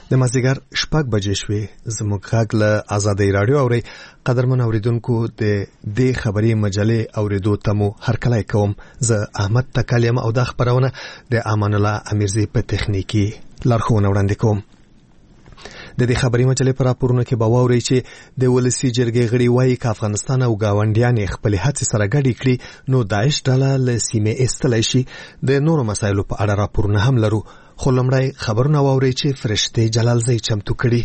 د مازدیګر 6 بجې شوې. زموږ غږ له آزادۍ رادیو اوري. قدرمن اوریدونکو د دې خبري مجلې اوریدو ته مو هرکلی کوم. زه احمد تکلیم او د خبرونه د امان الله امیرزی په تخنیکی لارښوونه وړاندې کوم. د دې خبري مجلې پر راپورونه کې به واوري چې د ولسی جرګې غړي وایي چې افغانستان او گاونډیان خپل هڅې سره ګډې کړي نو داعش ډله له سیمې ایستلای شي. د نورو مسایلو په اړه راپورونه هم لرو. خو لمړی خبرونه واوري چې فرشته جلالزی چمتو کړي.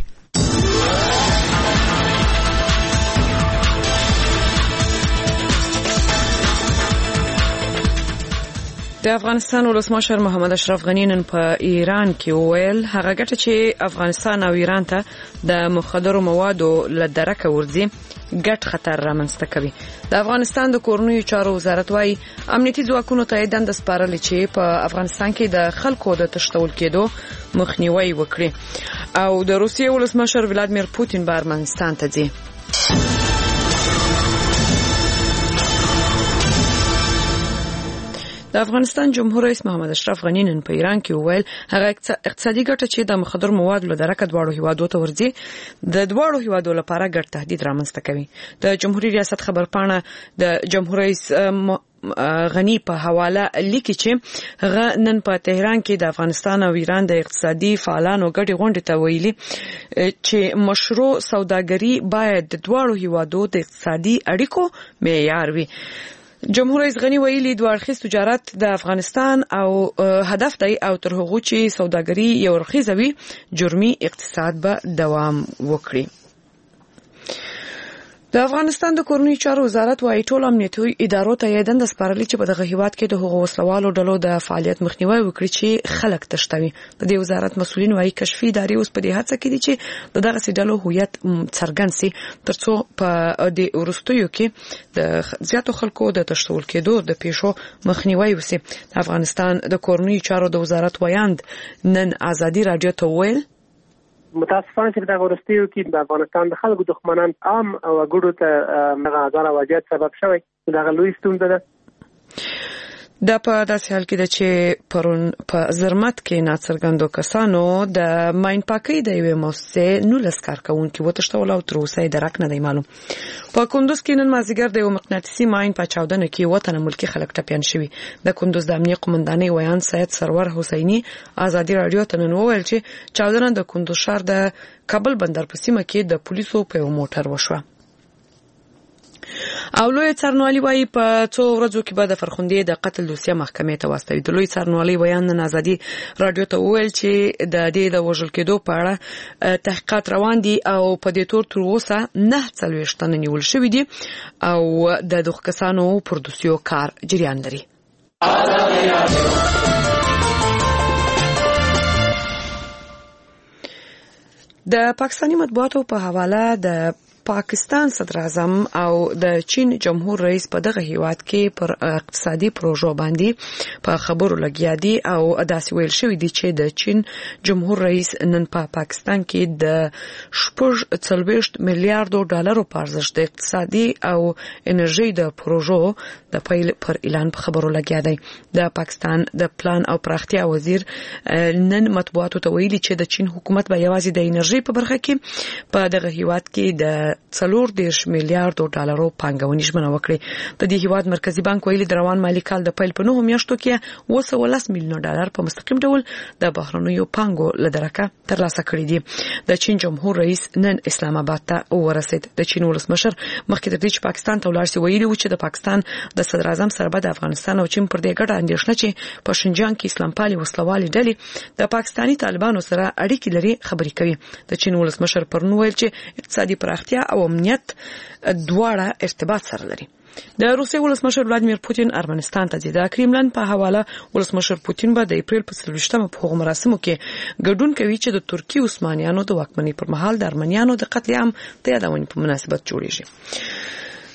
د افغانستان ولسمشر محمد اشرف غنی نن په ایران کې وویل هغه ګټه چې افغانستان او ایران ته د مخدرو موادو له درکه ورځي ګټ خطر رامنځته کوي. د افغانستان د کورنیو چارو وزارت وايي امنیتي ځواکونو ته دند سپارلې چې په افغانستان کې د خلکو د تشتول کېدو مخنیوي وکړي. او د روسیې ولسمشر ولادیمیر پوتین به ارمنستان ته ځي. د افغانستان جمهور رئیس محمد اشرف غنی نن په ایران کې وویل هغه اقتصادي ګټه چې د مخدر موادو له درکه دواړو هیوادو ته ورځي د دواړو هیوادو لپاره ګډ تهدید رامنځته کوي. د جمهوریت ریاست خبرپاڼه د جمهور رئیس غنی په حواله لیکي چې هغه نن په تهران کې د افغانستان او ایران د اقتصادي فعالانو ګډي غونډه ته ویلي چې مشروع سوداګري باید د دواړو هیوادو د اقتصادي اړیکو معیار وي. جمهور رئیس غنی ویلي دوه اړخیز تجارت د افغانستان او هدف دی او تر هغه چې سوداګري یو رخیزه وي جرمي اقتصاد به دوام وکړي. د افغانستان د کورنیو چارو وزارت وايي ټول امنیتي ادارو ته دند سپارلې چې په دغه هیواد کې د هغو وسلوالو ډلو د فعالیت مخنیوي وکړي چې خلک تشتوي. د دې وزارت مسؤلین وايي کشفي ادارې اوس په دې هڅه کې دي چې دغه سیډلو هویت څرګند شي ترڅو په دې ورستیو کې د زیاتو خلکو د تشتول کېدو د پیښو مخنیوي وشي. افغانستان د کورنیو چارو د وزارت ویاند نن آزادۍ رادیو ته ویل متاسفانه چې دا ورستیو کې د افغانستان د خلکو دښمنان عام او ګډو ته غاړه واجب سبب شوی. دا غلوې ستونزه ده. دا په داسې حال کې ده چې پرون په زرمت کې ناڅرګندو کسانو د ماین پاکۍ د یوې مؤسسې 19 کارکونکو وتښتول او تر اوسه یې درک نه دی معلوم. په کندوز کې نن مازیګر د یو مقناطیسي ماین په چاودنه کې وطن ملکی خلک ټپيان شوي. د کندوز د امنیه قومندانۍ ویان سید سرور حسیني آزادۍ رادیو ته نن وویل چې چاودنه د کندوز ښار د کابل بندر په سیمه کې د پولیسو په یو موټر وشوه. او لوی څارنوالي وايي په څو ورځو کې به د فرخندې د قتل دوسیه محکمې ته واستوي. د لوی څارنوالي بیان نن آزادۍ رادیو ته وویل چې د دې د وژل کېدو په اړه تحقیقات روان دي او په دې تور تر اوسه 49 تن نیول شوي دي او د دغه کسانو پر دوسیو کار جریان لري. د پاکستاني مطبوعاتو په حواله د پاکستان صدر اعظم او د چین جمهور رئیس په دغه هیواد کې پر اقتصادي پروژو باندې په خبرو لګیا دي او داسې ویل شوی دی چې د چین جمهور رئیس نن په پاکستان کې د 40 میلیارډ ډالرو په ارزښت د اقتصادي او انرژي د پروژو د پیل پر اعلان په خبرو لګیا دی. د پاکستان د پلان او پراختیا وزیر نن مطبوعاتو ته ویلي چې د چین حکومت به یوازې د انرژي په برخه کې په دغه هیواد کې د 40 میلیارډ ډالرو پانګونې ژمنه وکړي. د دې هیواد مرکزی بانک ویلي د روان مالي کال د پیل په 9 میاشتو کې 210 میلیون ډالر په مستقیم ډول د بهرنیو پانګو لدرکه ترلاسه کړي دي. د چین جمهور رئیس نن اسلام آباد ته ورسید. د چین ولسمشر مخکې د دې چې پاکستان ته ولاړ شي ویلي و چې د پاکستان د صدر اعظم سره به د افغانستان او چین پر دې ګډه اندېښنه چې په شینجیانګ کې اسلام پالي وسلوالي ډلې د پاکستاني طالبانو سره اړیکې لري خبرې کوي. د چین ولسمشر پرون ویل چې اقتصادي پراختیا او امنیت دواړه ارتباط سره لري. د روسیې ولسمشر ولادیمیر پوتین ارمنستان ته ځي. د کریملن په حواله ولسمشر پوتین به د اپریل په 23مه په هغو مراسمو کې ګډون کوي چې د ترکی عثمانیانو د واکمنۍ پر مهال د ارمنیانو د قتل عام د یادونې په مناسبت جوړیږي.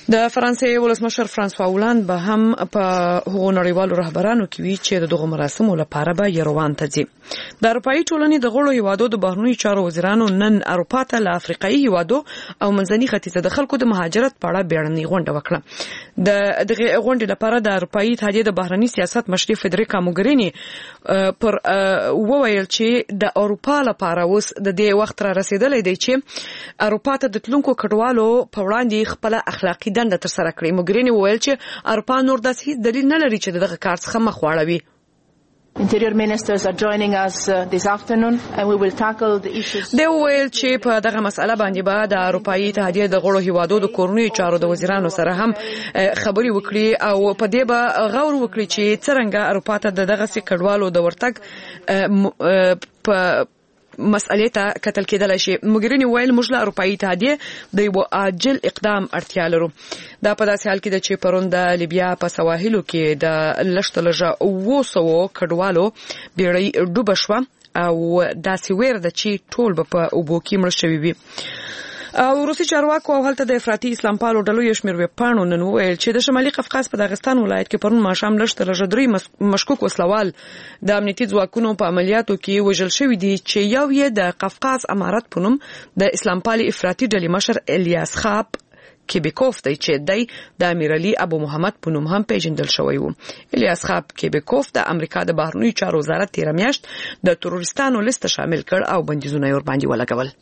د فرانسې ولسمشر فرانسوا هولند به هم په هغو نړیوالو رهبرانو کې وي چې دغه مراسمو لپاره به یروان ته ځي. د اروپאי ټولنې د غړو هیوادو د بهرنیو چارو وزیرانو نن اروپا ته له افریقایي هیوادو او منځني ختیځ د خلکو د مهاجرت په اړه بیړنۍ غونډه وکړه. د دغه غونډې لپاره د اروپאי اتحادیې د بهرنی سیاست مشري فدریکا موګرینی پر وویل چې د اروپا لپاره اوس د دې وخت را رسیدلې دی چې اروپا ته د تلونکو کډوالو په وړاندې خپل اخلاقی دنده تر سره کړې. موګرینی وویل چې اروپا نور داسې هیڅ دلیل نه لري چې دغه کار څخه مخ واړوي. Interior ministers are joining us this afternoon and we will tackle the issues. دی وویل چې په دغه مسله باندې به د اروپאי اتحادیې د غړو هیوادو د کورنیو چارو د وزیرانو سره هم خبري وکړي او په دې به غور وکړي چې څنګه اروپا ته دغه سي کډوالو د ورتګ په مسئله ته کتل کېدل شي. موګرینی ویل موږ له اروپאי اتحادیې د یو عاجل اقدام اړتیا لرو. دا په داسې حال کې ده چې پرون د لیبیا په سواحلو کې د لشتلجه 200 کډوالو بیړۍ ډوبه شوه او داسې ویر ده چې ټول به په اوبو کې مړ شوي وي. او روسي چارواکو او هلته د افراطي اسلام پالو ډلو یو شمېر ویبپاڼو نن وویل چې د شمالي قفقاز په داغستان ولایت کې پرون ماښام لشتلجه 3 مشکوک وسلوال د امنیتي ځواکونو په عملیاتو کې وژل شوي دي چې یو یې د قفقاز امارت په نوم د اسلام پالي افراطي ډلې مشر الیاس خاب کیبیکوف دی چې دی د امیر علي ابو محمد په نوم هم پیژندل شوی و. الیاس خاب کیبیکوف د امریکا د بهرنیو چارو وزارت تیر میاشت د تروریستانو لیست شامل کړ او بندیزونه یې ورباندې ولګول.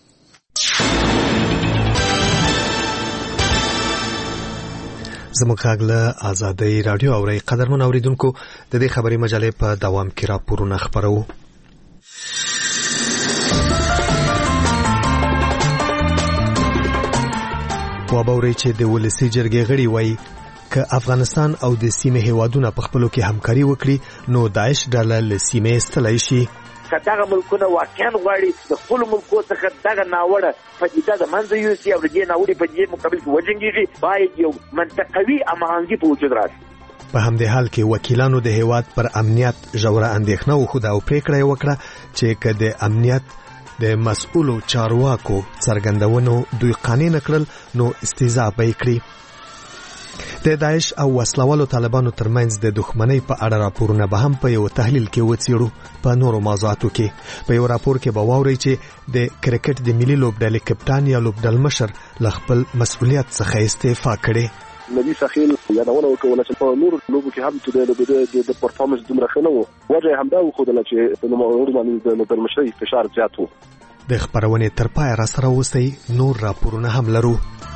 زموږ غږ له آزادۍ رادیو اوري قدرمن اوریدونکو د دې خبري مجلې په دوام کې راپورونه خبرو. وبوري چې د ولسی جرګې غړي وای ک افغانستان او د سیمې هیوادونو په خپلو کې همکاري وکړي نو داعش ډله له سیمې استلای شي. دغه ملکونه واقعا غواړي د خپل ملکو څخه دغه ناوړه پدیده د منځه یوسي او د دې ناوړې پدیدې مقابل کې وجنګېږي. باید یو منطقوي هماهنګي په وجود راشي. په همدې حال کې وکیلانو د هیواد پر امنیت ژوره اندېښنه وښوده او پریکړه وکړه چې که د امنیت د مسؤلو چارواکو څرګندونو دوی قانع نه کړل نو استهزاء به یې کړي. د داعش او وسلوالو طالبانو ترمنځ د دښمنۍ په اړه راپورونه به هم په یو تحلیل کې وڅېړو. په نورو موضوعاتو کې په یو راپور کې به واورئ چې د کرکټ د ملي لوبډلې کپتان یا لوبډل مشر له خپل مسؤلیت څخه استعفا کړې. نبی سخیل یادونه وکړه چې په نور لوبو کې هم چې د پرفارمنس دومره ښه نه و. وجه همدا وښودله چې په نوموړو باندې د لوبډل مشرۍ فشار زیات و. د خبرونې تر پایه راسره اوسئ، نور راپورونه هم لرو.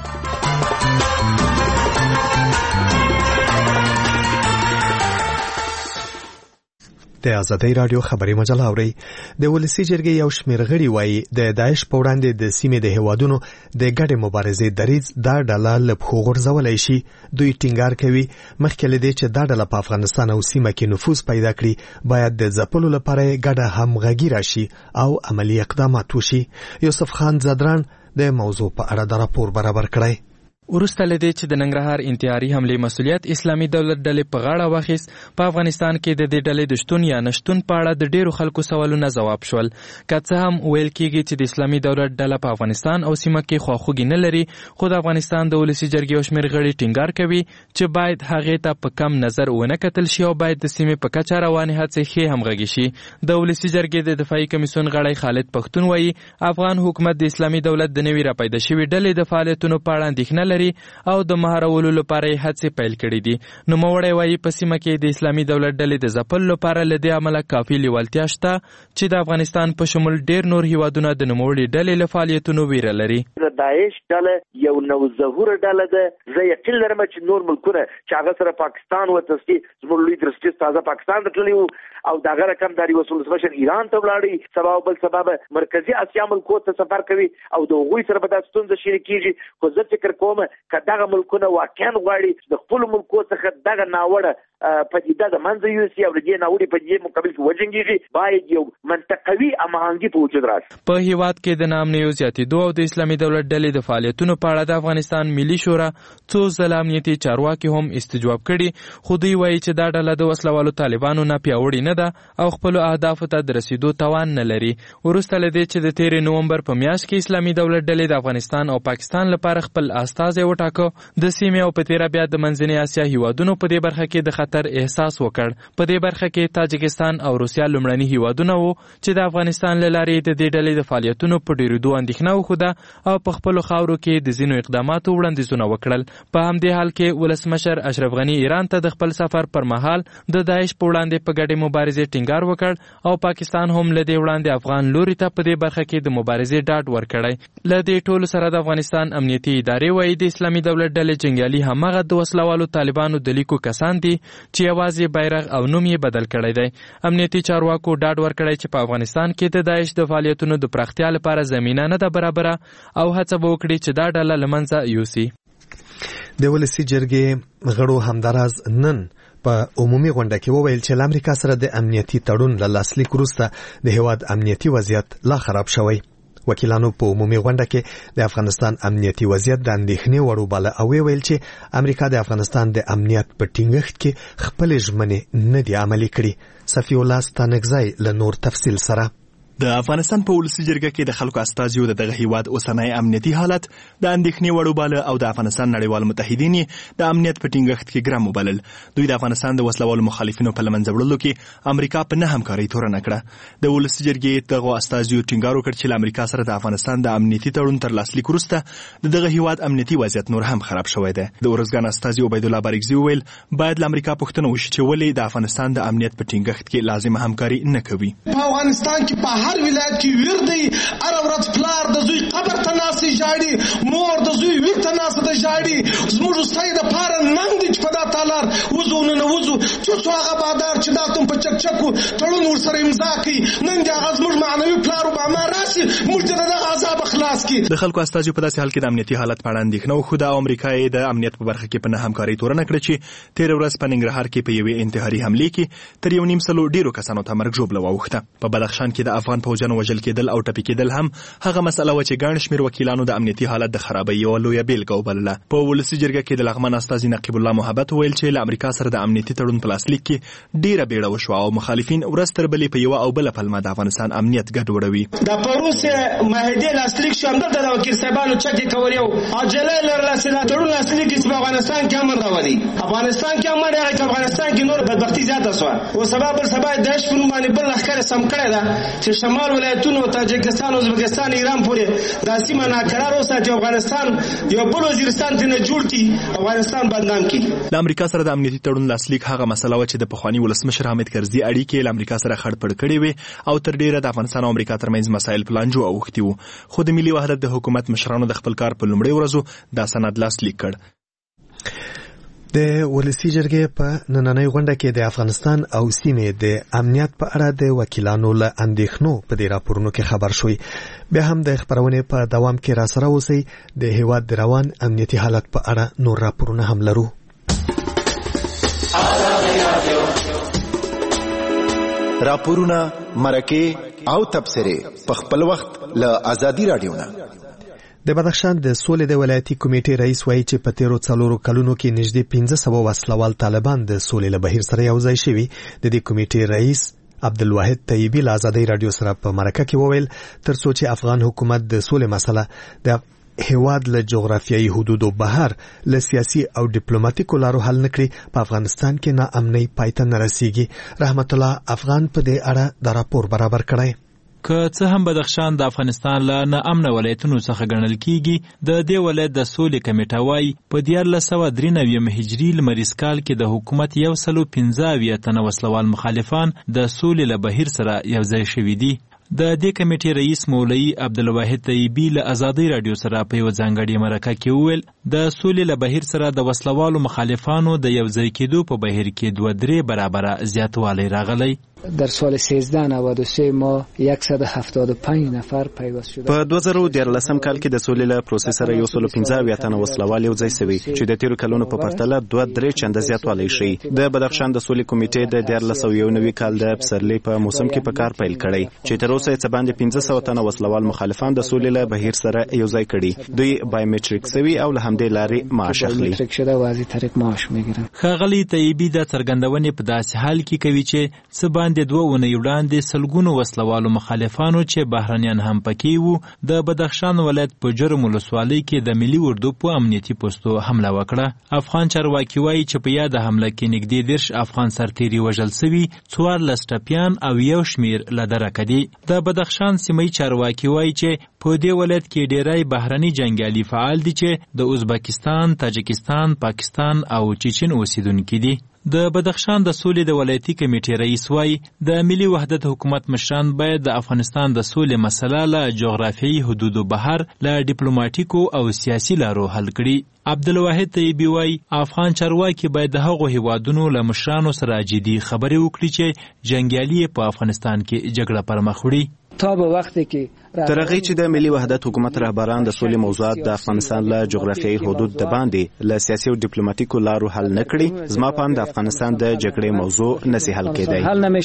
د آزادۍ رادیو خبري مجله اوري. د ولسی جرګې یو شمېر غړي وایي د داعش په وړاندې د سیمې د هیوادونو د ګډې مبارزې دریځ دا ډله له پښو غورځولی شي. دوی ټینګار کوي مخکې له دې چې دا ډله په افغانستان او سیمه کې نفوذ پیدا کړي باید د ځپلو لپاره ګډه همغږي راشي او عملی اقدامات وشي. یوسف خان زدران د موضوع په اړه د راپور برابر کړی. ورسته لدې چې د ننګرهار انتحاري حملې مسؤلیت اسلامي دولت ډلې په غاړه واخیست، په افغانستان کې د دې ډلې د شتون یا نشتون په اړه د ډیرو خلکو سوالونه ځواب شول. که څه هم ویل کېږي چې د اسلامي دولت ډله په افغانستان او سیمه کې خواخوږي نه لري، خو د افغانستان د ولسي جرګې یو شمېر غړي ټینګار کوي چې باید هغې ته په کم نظر ونه کتل شي او باید د سیمې په کچه روانې هڅې ښې همغږي شي. د ولسي جرګې د دفاعي کمیسیون غړی خالد پښتون وایي افغان حکومت د اسلامي دولت د نوي راپیدا شوي ډلې د فعالیتونو په اړه اندېښنه لري او د مهارولو لپاره یې هڅې پیل کړي دي. نوموړی وایي په سیمه کې د اسلامي دولت ډلې د ځپلو لپاره له دې امله کافي لیوالتیا شته چې د افغانستان په شمول ډېر نور هیوادونه د نوموړي ډلې له فعالیتونو ویره لري. د داعش ډله یو نوظهوره ډله ده. زه یقین لرم چې نور ملکونه چې هغه سره پاکستان ورته زموږ لوی درستیز تازه پاکستان ته تللی وو او دغه رقم د ریاست ولسمشر ایران ته ولاړی، سبا او بل سبا مرکزی اسیا ملکو ته سفر کوي او د هغوی سره به دا ستونزه شریکېږي. خو زه فکر کوم که دغه ملکونه واقعا غواړي د خپل ملکو څخه دغه ناوړه پدیده د منځه یوسي او د دې ناوړي پدیدې مقابل کې وجنګېږي، باید یو منطقوي هماهنګي په وجود راشي. په هیواد کې د ناامنیو زیاتېدو او د اسلامي دولت ډلې د فعالیتونو په اړه د افغانستان ملي شورا څو ځله امنیتي چارواکي هم استجواب کړي، خو دوی وایي چې دا ډله د وسلوالو طالبانو نه پیاوړې نه ده او خپلو اهدافو ته د رسیدو توان نه لري. وروسته له دې چې د تېرې نومبر په میاشت کې اسلامي دولت ډلې د افغانستان او پاکستان لپاره خپل استازی وټاکه، د سیمې او په تېره بیا د منځنۍ اسیا هیوادونو په دې برخه کې د خطر احساس وکړ. په دې برخه کې تاجکستان او روسیا لومړني هیوادونه وو چې د افغانستان له لارې د دې ډلې د فعالیتونو په ډېرېدو اندېښنه وښوده او په خپلو خاورو کې د ځینو اقداماتو وړاندیزونه وکړل. په همدې حال کې ولسمشر اشرف غني ایران ته د خپل سفر پر مهال د داعش په وړاندې په ګډې مبارزې ټینګار وکړ او پاکستان هم له دې وړاندې افغان لوري ته په دې برخه کې د مبارزې ډاډ ورکړی. له دې ټولو سره د افغانستان امنیتي ادارې وایي د اسلامي دولت ډلې جنګیالي هماغه د وسلوالو طالبانو د لیکو کسان دي چې یوازې بیرغ او نوم یې بدل کړی دی. امنیتي چارواکو ډاډ ورکړی چې په افغانستان کې د داعش د فعالیتونو د پراختیا لپاره زمینه نه ده برابره او هڅه به وکړي چې دا ډله له منځه یوسي. د ولسي جرګې غړو همداراز نن په عمومي غونډه کې وویل چې له امریکا سره د امنیتي تړون له لاسلیک وروسته د هیواد امنیتي وضعیت لا خراب شوی. وکیلانو په عمومي غونډه کې د افغانستان امنیتي وضعیت د اندېښنې وړ وباله او ویل چې امریکا د افغانستان د امنیت په ټینګښت کې خپل ژمنې نه دي عملي کړي. صفی الله ستانکزی له نور تفصیل سره. د افغانستان په ولسي جرګه کې د خلکو استازیو د دغه هیواد اوسنی امنیتي حالت د اندېښنې وړ وباله او د افغانستان نړیوال متحدین د امنیت په ټینګښت کې ګرم وبلل. دوی د افغانستان د وسلوالو مخالفینو په لمنځه وړلو کې امریکا په نه همکارۍ تورنه کړه. د ولسي جرګې دغه استازیو ټینګار وکړ چې له امریکا سره د افغانستان د امنیتي تړون تر لاسلیک وروسته د دغه هیواد امنیتي وضعیت نور هم خراب شوی دی. د ارزګان استازي عبیدالله بارګزي وویل باید له امریکا پوښتنه وشي چې ولې د افغانستان د امنیت په ټینګښت کې لازمه همکاري نه کوي. په افغانستان کې په هر ولایت کې وردی ار ورځ پلار د زوی قبر ته ناسي جاړي، مور د زوی ویل ته ناسه د جاړي، زموږ استای د پاره ننګ دي چې په دا تالار وزو نه وزو څو هغه بادار چې دا تم په چکچکو تړون ورسره امضا کوي، نن دا زموږ معنوي پلار به ما راشي موږ ته د عذاب خلاص کی. د خلکو استازي په داسې حال کې د امنیتي حالت په اړه اندېښنه وښوده او امریکا یې د امنیت په برخه کې په نه همکارۍ تورنه کړه چې تېره ورځ په ننګرهار کې په یوې انتحاري حملې کې تر 1.5 ډیرو کسانو ته مرګ ژوبله واوښته. په بدخشان کې د افغان پوځیانو وژل کېدل او ټپي کېدل هم هغه مسله و چې ګڼ شمېر وکیلانو د امنیتي حالت د خرابۍ یوه لویه بیلګه وبلله. په ولسي جرګه کې د لغمان استازي نقیب الله محبت وویل چې له امریکا سره د امنیتي تړون په لاسلیک کې ډیره بیړه وشوه او مخالفین ورځ تر بلې په یوه او بله پلمه د افغانستان امنیت ګډوډوي. د پروس معاهدې لاسلیک شو، همدلته د وکیل صاحبانو چکې کولې او عجله لرله تړون لاسلیک چې په افغانستان کې امن راولي. افغانستان کې امن راغی چې افغانستان کې نور بدبختي زیاته شوه او سبا بل سبا د داعش په نوم باندې بل لښکر سم کړی ده چې شمال ولایتونو تاجکستان او ازبکستان ایران پورې دا سیمه ناقرار وساتي، افغانستان یو بل وزیرستان ته نه جوړ کړي، افغانستان بدنام کړي. د امریکا سره د امنیتي تړون لاسلیک هغه مسله و چې د پخواني ولسمشر حامد کرزي اړیکې له امریکا سره خړپړ کړې وې او تر ډیره د افغانستان او امریکا ترمنځ مسایل پلانجو اوښتي وو، خو د ملي وحدت د حکومت مشرانو د خپل کار په لومړۍ ورځو دا سند لاسلیک کړ. د ولسي جرګې په نننۍ غونډه کې د افغانستان او سیمې د امنیت په اړه د وکیلانو له اندېښنو په دې راپورونو کې خبر شوی. بیا هم د خبرونې په دوام کې را سره اوسئ. د هیواد د روان امنیتي حالت په اړه نور راپورونه هم لرو. راپورونه، مرکې او تبصرې په خپل وخت له آزادي رادیو نه. د بدخشان د سولې د ولایتي کمیټې رئیس وایي چې په تیرو 4 کلونو کې نږدې 1500 وسلوال طالبان د سولې له بهیر سره یو ځای شوي. د دې کمیټې رئیس عبدالواحد طیبی له آزادۍ رادیو سره په مرکه کې وویل ترڅو چې افغان حکومت د سولې مسله د هیواد له جغرافیایي حدودو بهر له سیاسي او ډیپلوماټیکو لارو حل نکړي په افغانستان کې ناامنۍ پای ته نه رسیږي. رحمت الله افغان په دې اړه د راپور برابر کړی. که څه هم بدخشان د افغانستان له ناامنه ولایتونو څخه ګڼل کیږي، د دې ولایت د سولې کمیټه وایي په 1493 هجري لمریز کال کې د حکومت 115 تنه وسلوال مخالفان د سولې له بهیر سره یو ځای شوي دي. د دې کمیټې رئیس مولوي عبدالواحد طیبی له آزادۍ رادیو سره په یو ځانګړي مرکه کې وویل د سولې له بهیر سره د وسلوالو مخالفانو د یو ځای کېدو په بهیر کې 2-3 برابره زیاتوالی راغلی. در سال 1393 ما 175 نفر پیوست شده. په 2013 کال کې د سولې له پروسې سره 115 تنه وسلوال یو ځای شوي چې د تیرو کلونو په پرتله 2-3 چنده زیاتوالی شي. د بدخشان د سولې کمیټې د 1991 کال د پسرلي په موسم کې په کار پیل کړی چې تر اوسه څه باندې 1500 تنه وسلوال مخالفان د سولې له بهیر سره یو ځای کړي. دوی بایومټریک سوي او له همدې لارې معاش اخلي. بایومټریک شده او از این طریق معاش میگیرن. ښاغلي طیبي د څرګندونې په داسې حال کې کوي چې څه باندې 2 اونۍ وړاندې سلګونو وسلوالو مخالفانو چې بهرنیان هم پکې وو د بدخشان ولایت په جرم ولسوالۍ کې د ملي اردو په امنیتي پوستو حمله وکړه. افغان چارواکي وایي چې په یاد حمله کې نږدې 10 افغان سرتیري وژل شوي، 14 ټپیان او یو شمیر له درکه دي. د بدخشان سیمې چارواکي وایي چې په دې ولایت کې ډیری بهرني جنګیالي فعال دي چې د ازبکستان، تاجکستان، پاکستان او چچن اوسیدونکي دي. د بدخشان د سولې د ولایتي کمیټې رئیس وایي د ملي وحدت حکومت مشران باید د افغانستان د سولې مسله له جغرافیایي حدودو بهر له ډیپلوماټیکو او سیاسي لارو حل کړي. عبدالواحد طیبي وایي افغان چارواکي باید د هغو هیوادونو له مشرانو سره جدي خبرې وکړي چې جنګیالي په افغانستان کې جګړه پر مخ وړي. تا به وختی که تر هغې چې د ملي وحدت حکومت رهبران د سولې موضوعات د افغانستان له جغرافیایي حدود د باندې له سیاسي او ډیپلوماټیکو لارو حل نه کړي، زما په اند د افغانستان د جګړې موضوع نشي حل کېدی.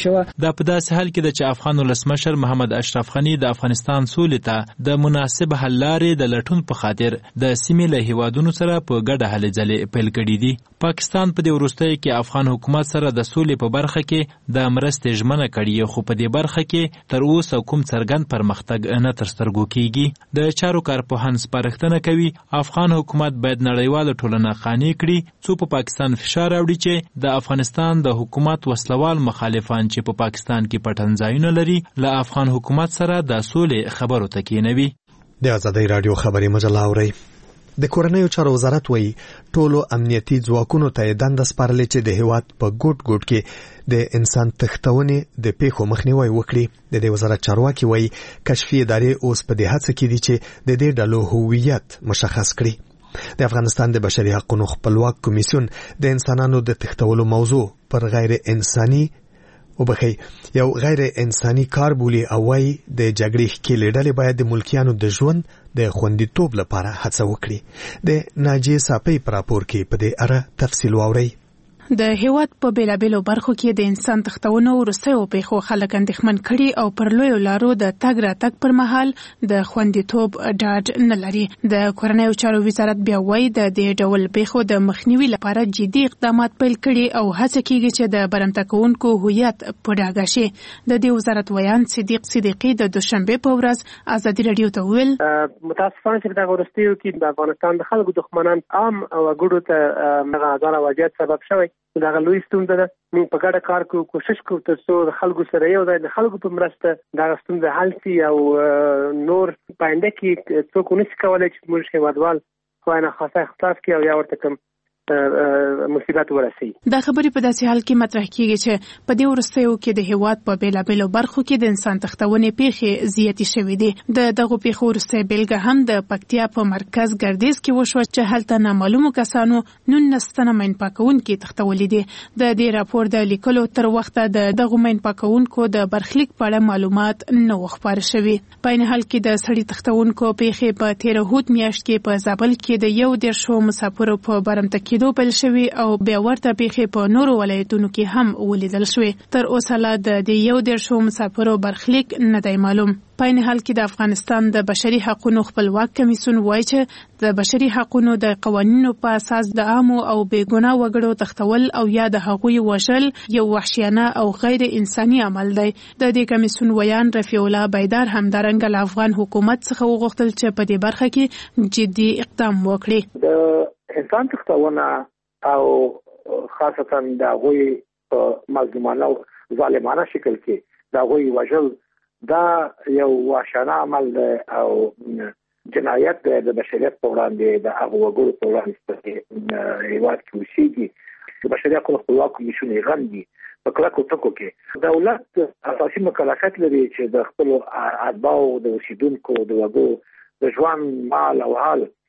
دا په داسې حال کې ده چې افغان ولسمشر محمد اشرف غني د افغانستان سولې ته د مناسب حل لارې د لټون په خاطر د سیمې له هیوادونو سره په ګډه هلې ځلې پیل کړي دي. پاکستان په دې وروستیو کې افغان حکومت سره د سولې په برخه کې د مرستې ژمنه کړې، خو په دې برخه کې تر اوسه کوم څرګند پرمختګ نه تر سترګو کیږي. د چارو کارپوهان سپارښتنه کوي افغان حکومت باید نړیواله ټولنه قانع کړي څو په پاکستان فشار راوړي چې د افغانستان د حکومت وسلوال مخالفان چې په پاکستان کې پټنځایونه لري له افغان حکومت سره د سولې خبرو ته کېنوي. د ازادۍ راډیو خبري مجله اورئ. د کورنیو چارو وزارت وایي ټولو امنیتي ځواکونو ته یې دنده سپارلې چې د هیواد په ګوټ ګوټ کې د انسان تښتونې د پیښو مخنیوی وکړي. د دې وزارت چارواکي وایي کشفي ادارې اوس په دې هڅه کې دي چې د دې ډلو هویت مشخص کړي. د افغانستان د بشري حقوقو خپلواک کمیسیون د انسانانو د تښتولو موضوع پر غیر انساني یو غیر انساني کار بولي او وايي د جګړې ښکېلې ډلې باید د ملکیانو د ژوند د خوندیتوب لپاره هڅه وکړي. د ناجیه صافی پر راپور کې په دې اړه تفصیل واورئ. د هیواد په بیلابیلو برخو کې د انسان تښتونو وروستیو پیښو خلک اندېښمن کړي او پر لویو لارو د تګ راتګ پر مهال د خوندیتوب ډاډ نه لري. د کورنیو چارو وزارت بیا وایي د دې ډول پیښو د مخنیوي لپاره جدي اقدامات پیل کړي او هڅه کیږي چې د برمته کوونکو هویت په ډاګه شي. د دې وزارت ویان صدیق صدیقي د دوشنبه په ورځ ازادي راډیو ته ویل متاسفانه چې د وروستیو کې د افغانستان د خلکو دښمنان عام او ګډو ته غاړه واجب سبب شوی. دا غلوي ستونزه ده. موږ په ګډه کار کوو، کوشش کوو ترڅو د خلکو سره یو ځای د خلکو په مرسته دا ستونزه حل شي او نور پاینده کې څوک نشي کولای چې موږ هیوادوال خو نه خاصه اختلاف کې او یا ورته کوم مصیبت ورسي. دا خبرې په داسې حال کې مطرح کیږي چې په دې وروستیو کې د هیواد په بیلابیلو برخو کې د انسان تښتونې پیښې زیاتې شوې دي. د دغو پیښو وروستۍ بیلګه هم د پکتیا په مرکز ګردیز کې وشوه چې هلته نامعلومو کسانو 19 تنه مین پاکونکي تښتولي دي. د دې راپور د لیکلو تر وخته د دغو مین پاکونکو د برخلیک په اړه معلومات نه و خپاره شوي. په عین حال کې د سړي تښتونکو پیښې په تیر هوت میاشت کې په زابل کې د 11 مسافرو په برمته کېدو پیل شوي او بیا ورته پیښې په نورو ولایتونو کې هم ولیدل شوې. تر اوسه لا د 11 مسافرو برخلیک نه دی معلوم. په عین حال کې د افغانستان د بشري حقوقو خپلواک کمیسیون وایي چې د بشري حقوقو د قوانینو په اساس د عامو او بې ګناه وګړو تښتول او یا د هغوی وژل یو وحشیانه او غیر انساني عمل دی. د دې کمیسیون ویان رفیع الله بیدار همدارنګه له افغان حکومت څخه وغوښتل چې په دې برخه کې جدي اقدام وکړي. د انسان تښتونه او خاصتا د هغوی په مظلومانه او ظالمانه شکل کې د هغوی وژل دا یو وحشیانه عمل دی او جنایت دی د بشریت په وړاندې د هغو وګړو په وړاندې په هیواد کې اوسېږي. د بشري حقوقو خپلواک کمیسیون یې غندي په کلکو ټکو کې. دولت اساسي مکلفیت لري چې د خپلو اتباعو د اوسېدونکو د وګړو د ژوند، مال او حال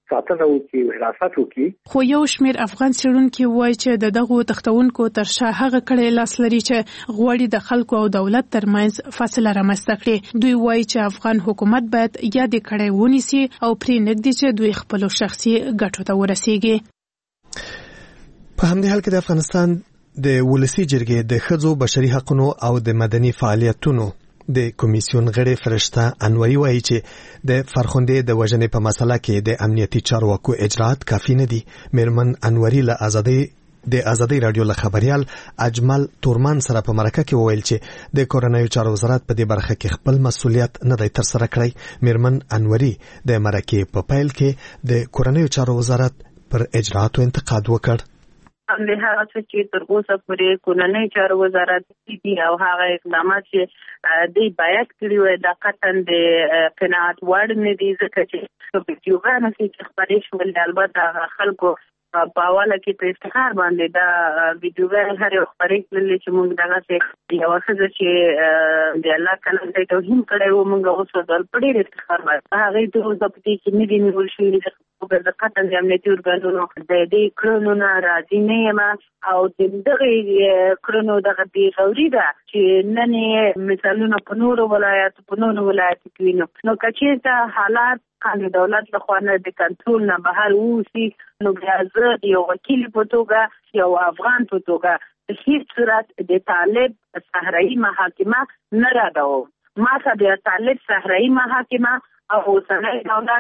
ساتنه وکړي حراست وکړي. خو یو شمېر افغان څېړونکي وایي چې دغه تختونکو تر شا هغه کړی لاس لري چې غواړي د خلکو او دولت ترمنځ فاصله رامنځته کړي. دوی وایي چې افغان حکومت باید یادې کړۍ ونیسي او پرې نږدې چې دوی خپلو شخصي ګټو ته ورسیږي. په همدې حال کې د افغانستان د ولسی جرګې د ښځو بشري حقوقو او د مدني فعالیتونو د کمیسیون غړي فرشته انوري وایي چې د فرخندې د وژنې په مسله کې د امنیتي چارواکو اجرات کافي نه دي. میرمن انوري له آزادۍ رادیو له خبريال اجمل تورمان سره په مرکه کې وویل چې د کورنیو چارو وزارت په دې برخه کې خپل مسؤلیت نه دی ترسره کړی. میرمن انوري د مرکه په پیل کې د کورنیو چارو وزارت پر اجراتو انتقاد وکړ. همدې هغه چې تر اوسه پورې کورنیو چارو وزارت دي او هغه اقدامات چې دوی باید کړي وي د قطن د قناعت وړ نه دي، ځکه چې په ویډیوګانو کې خبرې شول البته خلکو په حواله کې په افتخار باندې دا ویډیوګان هر یو خبرې کړلې چې موږ دغه څه یو څه چې د الله کلام ته توهین کړی و موږ اوس ول پړې افتخار باندې هغه د ضبطي کې نه دي نیول شوی د قطن د امنیتي ارګانونو د دې کړنو نه راځي نه یم او دغه کړنو دغه دی غوړي ده چې نن مثالونه په نورو ولایتو کې نو کچې حالات قانون دولت له خوا نه د کنټرول نه بهر ووسي نو بیا زه یو وکیل په توګه یو افغان په توګه هیڅ صورت د طالب صحرایي محاکمه نه راډاو ما ته د طالب صحرایي محاکمه او اوسنۍ دولت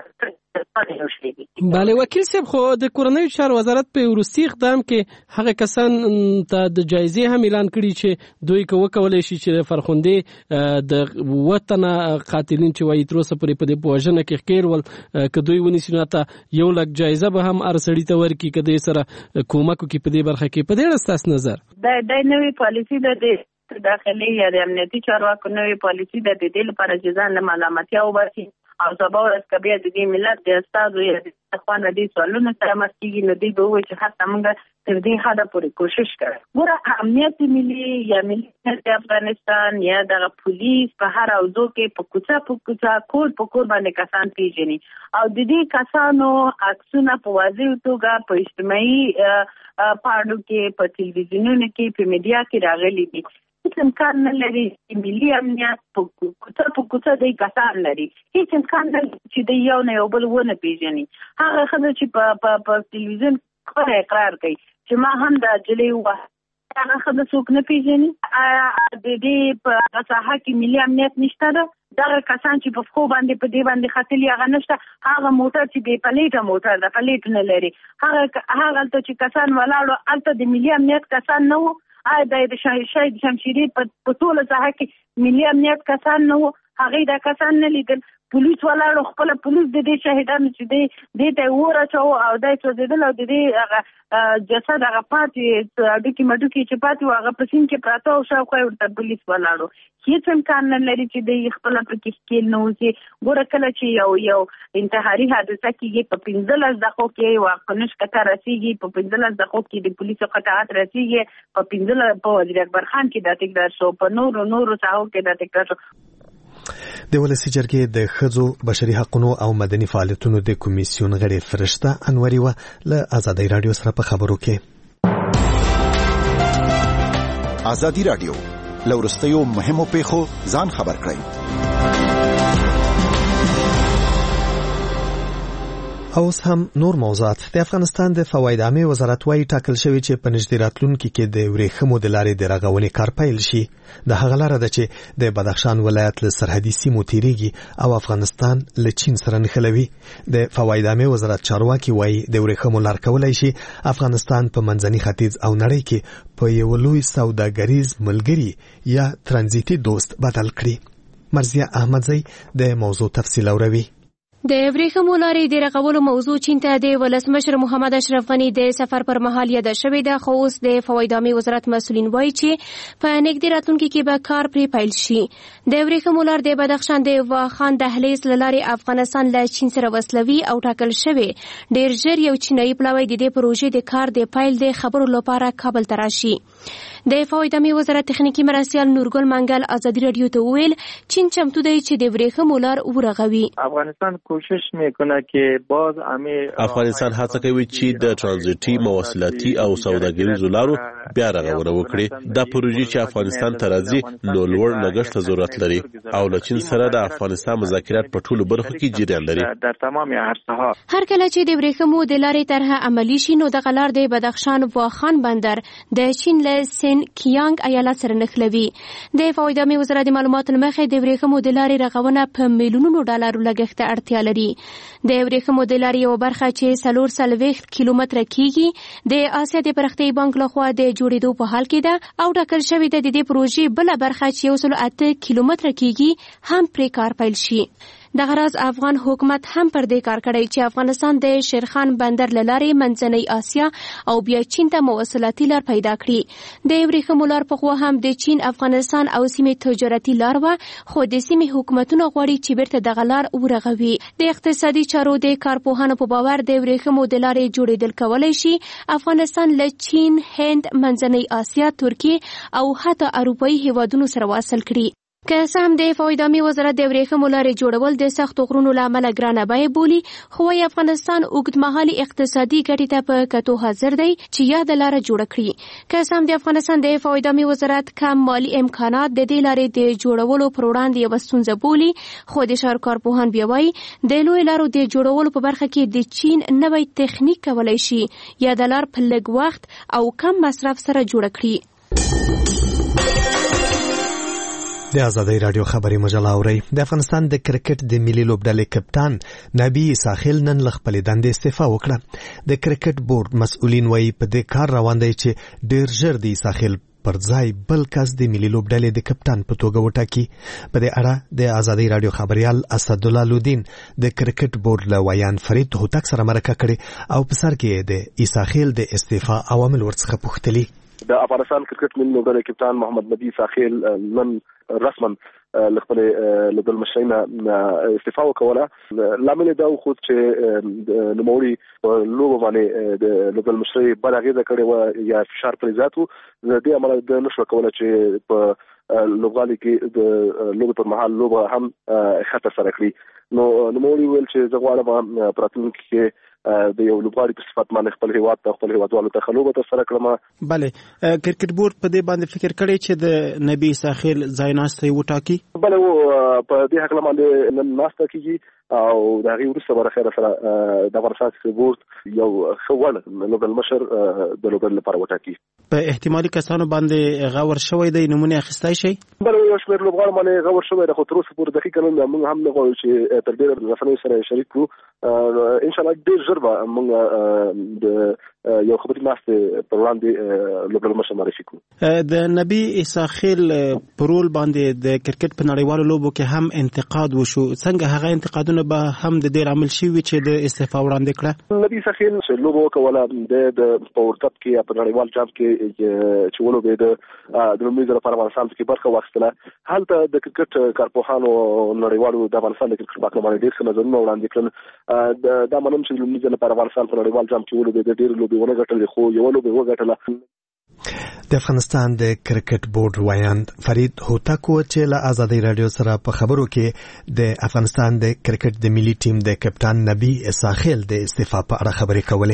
بله وکیل صاحب خو د کورنیو چارو وزارت په وروستي اقدام کې هغه کسان ته د جایزې هم اعلان کړي چې دوی وکولای شي چې فرخندې د وطن قاتلین چې وایي تر اوسه پورې په دې پوښتنه کې خیر ول که دوی ونیسي نو ته 1 لک جایزه به هم ارسړی ته ورکړي کده سره کومک کوي په دې برخه کې په دې ستاسو نظر د نوې پالیسي د داخلي یا د امنیتي چارواکو نوې پالیسي د دې لپاره چې ځان له ملامتیا وباسي او سبا ورځ کبه د دې ملت د استادو یا د خوانه دي سوالونه سره مسکیږي نو دوی به وایي چې حتی موږ تر دې حده پورې کوشش کړو. ګوره امنیت ملي یا ملي د افغانستان یا د پولیس په هر اوځو کې په کوڅه کور باندې کسان پیژني او د دې کسانو عکسونه په واضح توګه په اجتماعي پاڼو کې په تلویزیونونو کې په میډیا کې راغلي دي. هیڅ امکان نه لري چې ملي امنیت په کوڅه د کسان لري، هیڅ امکان نه لري چې د یو نه یو بل ونه پیژني. هغه خبره چې په تلویزیون خبره اقرار کوي چې ما هم د جلې و هغه خبره څوک نه پیژني د دې په ساحه کې ملي امنیت نشته ده. دغه کسان چې په خو باندې په دې باندې خاطري هغه نشته، هغه موټر چې به پلیټه موټر د پلیټ نه لري هغه ته چې کسان ولاړو الته د ملي امنیت کسان نه وو د شهید شمشیری په ټول ځای کې ملي امنیت کسان نه وو، هغه دا کسان نه لیدل. پولیس ولاړو خپل پولیس د دې شهیدانو چې دې ته ورچو او دای څه دیدل او د دې هغه جسد هغه پاتې اډوکی مډوکی چې پاتې هغه په سین کې پراته او شاوخوا ورته پولیس ولاړو. هیڅ امکان نه لري چې د خپل په کې سکیل نه وځي. ګوره کله چې یو انتحاري حادثه کېږي په 15 دقیقو کې واقعنش کته رسیږي، په 15 دقیقو کې د پولیسو قطعات رسیږي، په 15 په وزیر اکبر خان کې د تکرار شو، په نورو ساحو کې د تکرار شو. د ولسی جرګې د ښځو بشري حقوقو او مدني فعالیتونو د کمیسیون غړي فرشته انوري و له آزادۍ رادیو سره په خبرو کې. آزادۍ رادیو لورستیو مهمو پیښو ځان خبر کړئ. اوس هم نور موضوعات. د افغانستان د فواید عامه وزارت وايي ټاکل شوی چې په نږدې راتلونکي کې د ورېښمو د لارې د رغونې کار پیل شي. د هغه لاره ده چې د بدخشان ولایت له سرحدي سیمو تیریږي او افغانستان له چین سره نښلوي. د فواید عامه وزارت چارواکي وايي د ورېښمو لار کولای شي افغانستان په منځني ختیځ او نړۍ کې په یو لوی سوداګریز ملګری یا ترانزیتي دوست بدل کړي. مرزیه احمدزی د موضوع تفصیل اوروي. د ورېښمو لارې د رغولو موضوع چین ته د ولسمشر محمد اشرف غني د سفر پر مهال یاد شوې ده، خو اوس د فواید عامه وزارت مسؤلین وایي چې په نږدې راتلونکي کې به کار پرې پیل شي. د ورېښمو لار د بدخشان د واخان دهلیز له لارې افغانستان له چین سره وصلوي او ټاکل شوی ډېر ژر یو چینایي پلاوی د دې پروژې د کار د پیل د خبرو لپاره کابل ته راشي. د فوایدو وزارت تخنیکی مرستیال نورګل منګل ازادي رادیو ته وویل چین چمتو دی چې د ورېښمو لار ورغوي. افغانستان کوشش میکنه که باز افغانستان هڅه کوي چې د ترانزیتي مواصلاتي او سوداګریزو لارو بیا رغونه وکړي. دا پروژې چې افغانستان ته راځي نو لوړ لګښت ضرورت لري او له چین سره د افغانستان مذاکرات په ټولو برخو کې جریان لري. هر کله چې د ورېښمو د لارې طرحه عملي شي نو دغه لار د بدخشان واخان بندر د چین له سین کیانګ ایالت سره نښلوي. د فوایدو وزارت د معلوماتو مخې د ورېښمو د لارې رغونه په میلیونونو ډالرو لګښت ته اړتیا لري. د ورېښمو د لارې یو برخه چې 440 کیلومتره کیږي د آسیا د پرختي بانک لخوا د جوړېدو په حال کې ده او ټاکل شوې ده د دې پروژې بل برخه چې 108 کیلومتره کیږي هم پرې کار پیل شي. دغه راز افغان حکومت هم پر دې کار کړی چې افغانستان د شیرخان بندر لارې منځنۍ آسیا او بیا چین ته مواصلاتي لار پیدا کړي. د ورېښمو لار په خوا هم د چین افغانستان او سیمې تجارتي لار و خو د سیمې حکومتونه غواړي چې بیرته دغه لار ورغوي. د اقتصادي چارو د کارپوهانو په باور د ورېښمو د لارې جوړېدل کولای شي افغانستان له چین، هند، منځنۍ آسیا، ترکیه او حتی اروپایي هیوادونو سره واصل کړي. که څه هم د فوایدو وزارت د ورېښمو لارې جوړول د سختو غرونو له امله ګرانه بیه بولي خو وايي افغانستان اوږدمهالي اقتصادي ګټې ته په کتو حاضر دی چې یاده لاره جوړه کړي. که څه هم د افغانستان د فوایدو وزارت کم مالي امکانات د دې لارې د جوړولو پر وړاندې یوه ستونزه بولي خو د ښارکارپوهان بیا وایي د لویو لارو د جوړولو په برخه کې د چین نوی تخنیک کولی شي یا د لار په لږ وخت او کم مصرف سره جوړه کړي. د آزادۍ رادیو خبري مجله اوري. د افغانستان د کرکټ د ملي لوبډلې کپتان نبی ساحل نن له خپلې دندې استعفا وکړه. د کرکټ بورډ مسؤلین وایي په دې کار روان دی چې ډېر ژر د ساحل پر ځای بل کس د ملي لوبډلې د کپتان په توګه وټاکي. په دې اړه د آزادۍ رادیو خبريال اسدالله لودین د کرکټ بورډ له ویان فرید هوتک سره مرکه کړې او په سر کې د ساحل د استعفا عوامل ورڅخه پوښتلي. د افغانستان کرکټ ملي لوبډلې کپتان محمد نبی ساحل نن رسما لخپل لوبډل مشرینه استعفا وکوله. لامل دا خو چې نوموړي لوبه باندې د لوبډل مشري بلغه کړې و یا فشار پر ذاتو د دې عمل د نشو کوله چې په لوبغالي کې د لوبه پر مهال لوبه هم خطر سره کړی. نو نوموړي ویل چې زه غواړم پراتونکو کې د یو لوبغاړي په صفت باندې خپل هیواد ته خپل هیوادوالو ته خلوبه تر سره کړم. بله کرکټ بورډ په دې باندې فکر کړی چې د نبی ساحل ځایناسته وټاکي. بله په دې حق باندې نن ناسته کیږي او دا غي ورسره برخه سره د افغانستان کرکټ بورډ یو خول لوبډل مشر د لوبډل لپاره وټاکي. په احتمالي کسانو باندې غور شوی دی نمونه اخیستای شي. بله یو شمېر لوبغاړو باندې غور شوی دی خو تر اوسه پورې دقیق نه موږ هم نه غواړو چې تر ډېره رسنیو سره شریک کړو. ان شاء الله ډېر ژر به موږ د یو خبري ناسته پر وړاندې لوبډل مشر معرفي کړو. د نبی ساحل پرول باندې د کرکټ په نړیوالو لوبو کې هم انتقاد وشو. څنګه هغه انتقادونه به هم د دې عامل شي چې د استعفا وړاندې کړه؟ نبی ساحل چې لوبو کوله د پاور کپ کې په نړیوال جام کې چې ولوبې د لومړي ځل لپاره افغانستان کې برخه واخیستله. هلته د کرکټ کارپوهانو نړیوالو د افغانستان د کرکټ په اړه ډېر څه نظرونه وړاندې کړل. دا منم چې لومړي ځل لپاره افغانستان په نړیوال جام کې ولوبې د ډېر لوبې ونه ګټلې خو یو لوبې وګټله. د افغانستان د کرکټ بورډ ویاند فرید هوتک چې له آزادۍ رادیو سره په خبرو کې د افغانستان د کرکټ د ملي ټیم د کپتان نبی ساحل د استعفا په اړه خبرې کولې.